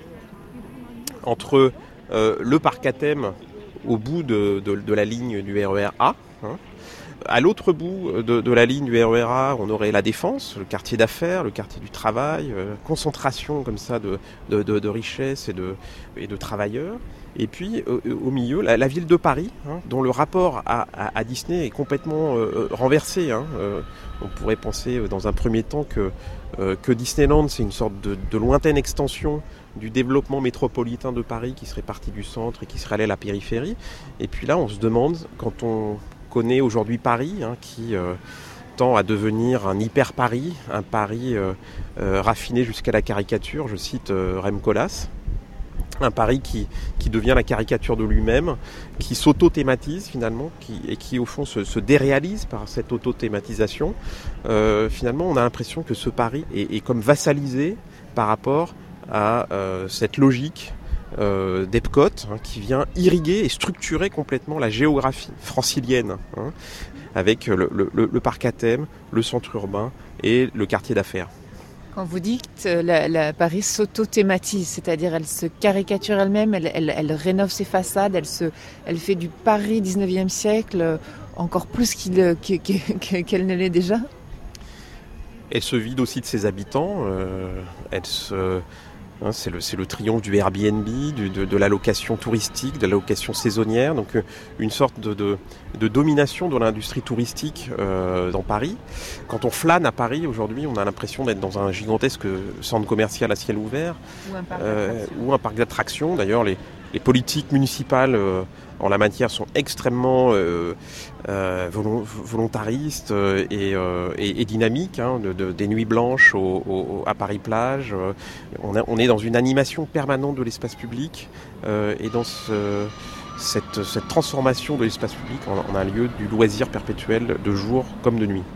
entre euh, le parc à thème au bout de, de, de la ligne du R E R A. Hein. À l'autre bout de, de la ligne du R E R A, on aurait la Défense, le quartier d'affaires, le quartier du travail, euh, concentration comme ça de, de, de, de richesses et de, et de travailleurs. Et puis euh, au milieu, la, la ville de Paris, hein, dont le rapport à, à, à Disney est complètement euh, renversé. Hein. Euh, on pourrait penser dans un premier temps que, euh, que Disneyland, c'est une sorte de, de lointaine extension du développement métropolitain de Paris qui serait parti du centre et qui serait allé à la périphérie. Et puis là, on se demande, quand on connaît aujourd'hui Paris, hein, qui euh, tend à devenir un hyper-Paris, un Paris euh, euh, raffiné jusqu'à la caricature, je cite euh, Rem Koolhaas, un Paris qui, qui devient la caricature de lui-même, qui s'auto-thématise finalement, qui, et qui au fond se, se déréalise par cette auto-thématisation. Euh, finalement, on a l'impression que ce Paris est, est comme vassalisé par rapport à euh, cette logique Euh, d'Epcot, hein, qui vient irriguer et structurer complètement la géographie francilienne, hein, avec le, le, le parc à thème, le centre urbain et le quartier d'affaires. Quand vous dites euh, la, la Paris s'auto-thématise, c'est-à-dire elle se caricature elle-même, elle, elle, elle rénove ses façades, elle, se, elle fait du Paris dix-neuvième siècle euh, encore plus qu'il, qu'il, qu'il, qu'elle ne l'est déjà. Elle se vide aussi de ses habitants, euh, elle se... Hein, c'est, le, c'est le triomphe du Airbnb, du, de, de la location touristique, de la location saisonnière, donc euh, une sorte de, de, de domination de l'industrie touristique euh, dans Paris. Quand on flâne à Paris aujourd'hui, on a l'impression d'être dans un gigantesque centre commercial à ciel ouvert ou un parc, euh, ou un parc d'attractions. D'ailleurs, les, les politiques municipales euh, en la matière sont extrêmement euh, euh, volontaristes et, euh, et, et dynamiques, hein, de, de, des nuits blanches au, au, à Paris-Plage. On, a, on est dans une animation permanente de l'espace public euh, et dans ce, cette, cette transformation de l'espace public en, en un lieu du loisir perpétuel de jour comme de nuit.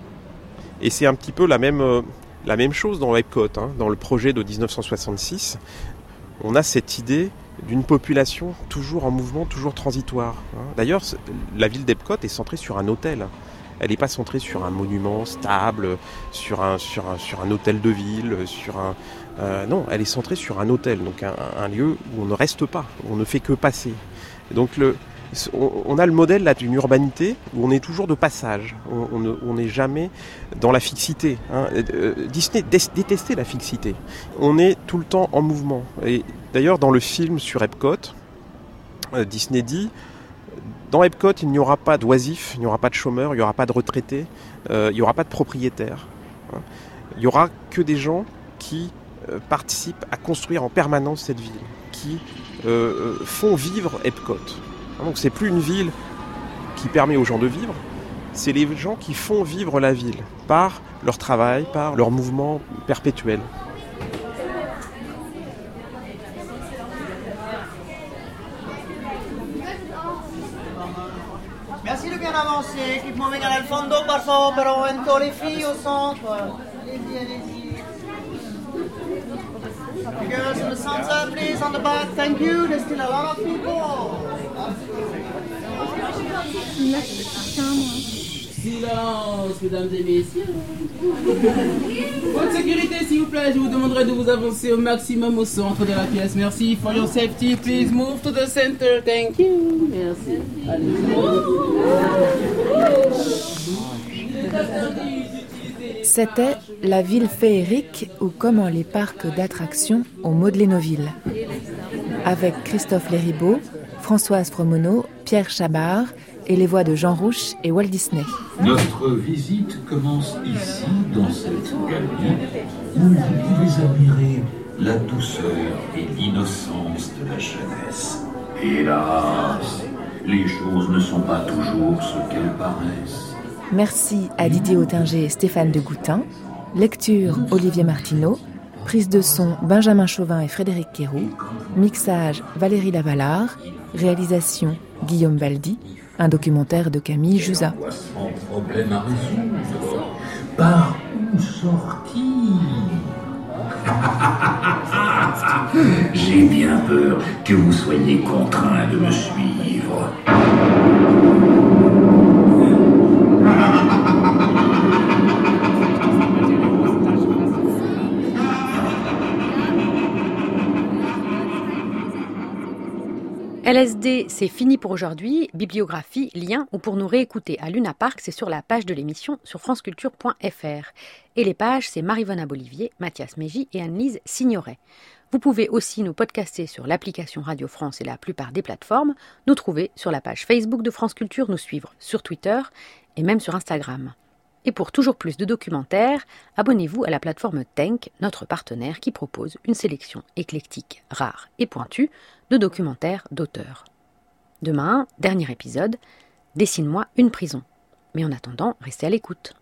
Et c'est un petit peu la même, la même chose dans Epcot, hein, dans le projet de dix-neuf cent soixante-six. On a cette idée d'une population toujours en mouvement, toujours transitoire. D'ailleurs, la ville d'Epcot est centrée sur un hôtel. Elle n'est pas centrée sur un monument stable, sur un, sur un, sur un hôtel de ville, sur un... Euh, non, elle est centrée sur un hôtel, donc un, un lieu où on ne reste pas, où on ne fait que passer. Donc le, on, on a le modèle là d'une urbanité où on est toujours de passage, on n'est jamais dans la fixité. Hein. Euh, Disney dé- détestait la fixité. On est tout le temps en mouvement. Et d'ailleurs, dans le film sur Epcot, euh, Disney dit... Dans Epcot, il n'y aura pas d'oisifs, il n'y aura pas de chômeurs, il n'y aura pas de retraités, euh, il n'y aura pas de propriétaires. Hein. Il n'y aura que des gens qui euh, participent à construire en permanence cette ville, qui euh, font vivre Epcot. Hein, donc c'est plus une ville qui permet aux gens de vivre, c'est les gens qui font vivre la ville par leur travail, par leur mouvement perpétuel. Merci de bien avancer. Équipement venga al fondo, por favor, pero momento, les filles au centre. Allez-y, allez-y. You girls in the center, please, on the back. Thank you. There's still a lot of people. Silence, mesdames et messieurs. Votre sécurité, s'il vous plaît, je vous demanderai de vous avancer au maximum au centre de la pièce. Merci. For your safety, please move to the center. Thank you. Merci. C'était La ville féerique ou comment les parcs d'attractions ont modelé nos villes. Avec Christophe Léribaud, Françoise Fromonneau, Pierre Chabard et les voix de Jean Rouch et Walt Disney. Notre visite commence ici, dans cette galerie, où vous pouvez admirer la douceur et l'innocence de la jeunesse. Hélas, les choses ne sont pas toujours ce qu'elles paraissent. Merci à Didier Autinger et Stéphane de Goutin. Lecture Olivier Martineau. Prise de son Benjamin Chauvin et Frédéric Quéroux. Mixage Valérie Lavallard. Réalisation Guillaume Baldi. Un documentaire de Camille Jusa. Sans problème à résoudre. Par où sortir? J'ai bien peur que vous soyez contraint de me suivre. L S D, c'est fini pour aujourd'hui. Bibliographie, lien ou pour nous réécouter à Luna Park, c'est sur la page de l'émission sur franceculture point f r. Et les pages, c'est Marivonna Bolivier, Mathias Mégy et Anne-Lise Signoret. Vous pouvez aussi nous podcaster sur l'application Radio France et la plupart des plateformes, nous trouver sur la page Facebook de France Culture, nous suivre sur Twitter et même sur Instagram. Et pour toujours plus de documentaires, abonnez-vous à la plateforme Tenk, notre partenaire qui propose une sélection éclectique, rare et pointue de documentaires d'auteurs. Demain, dernier épisode, Dessine-moi une prison. Mais en attendant, restez à l'écoute.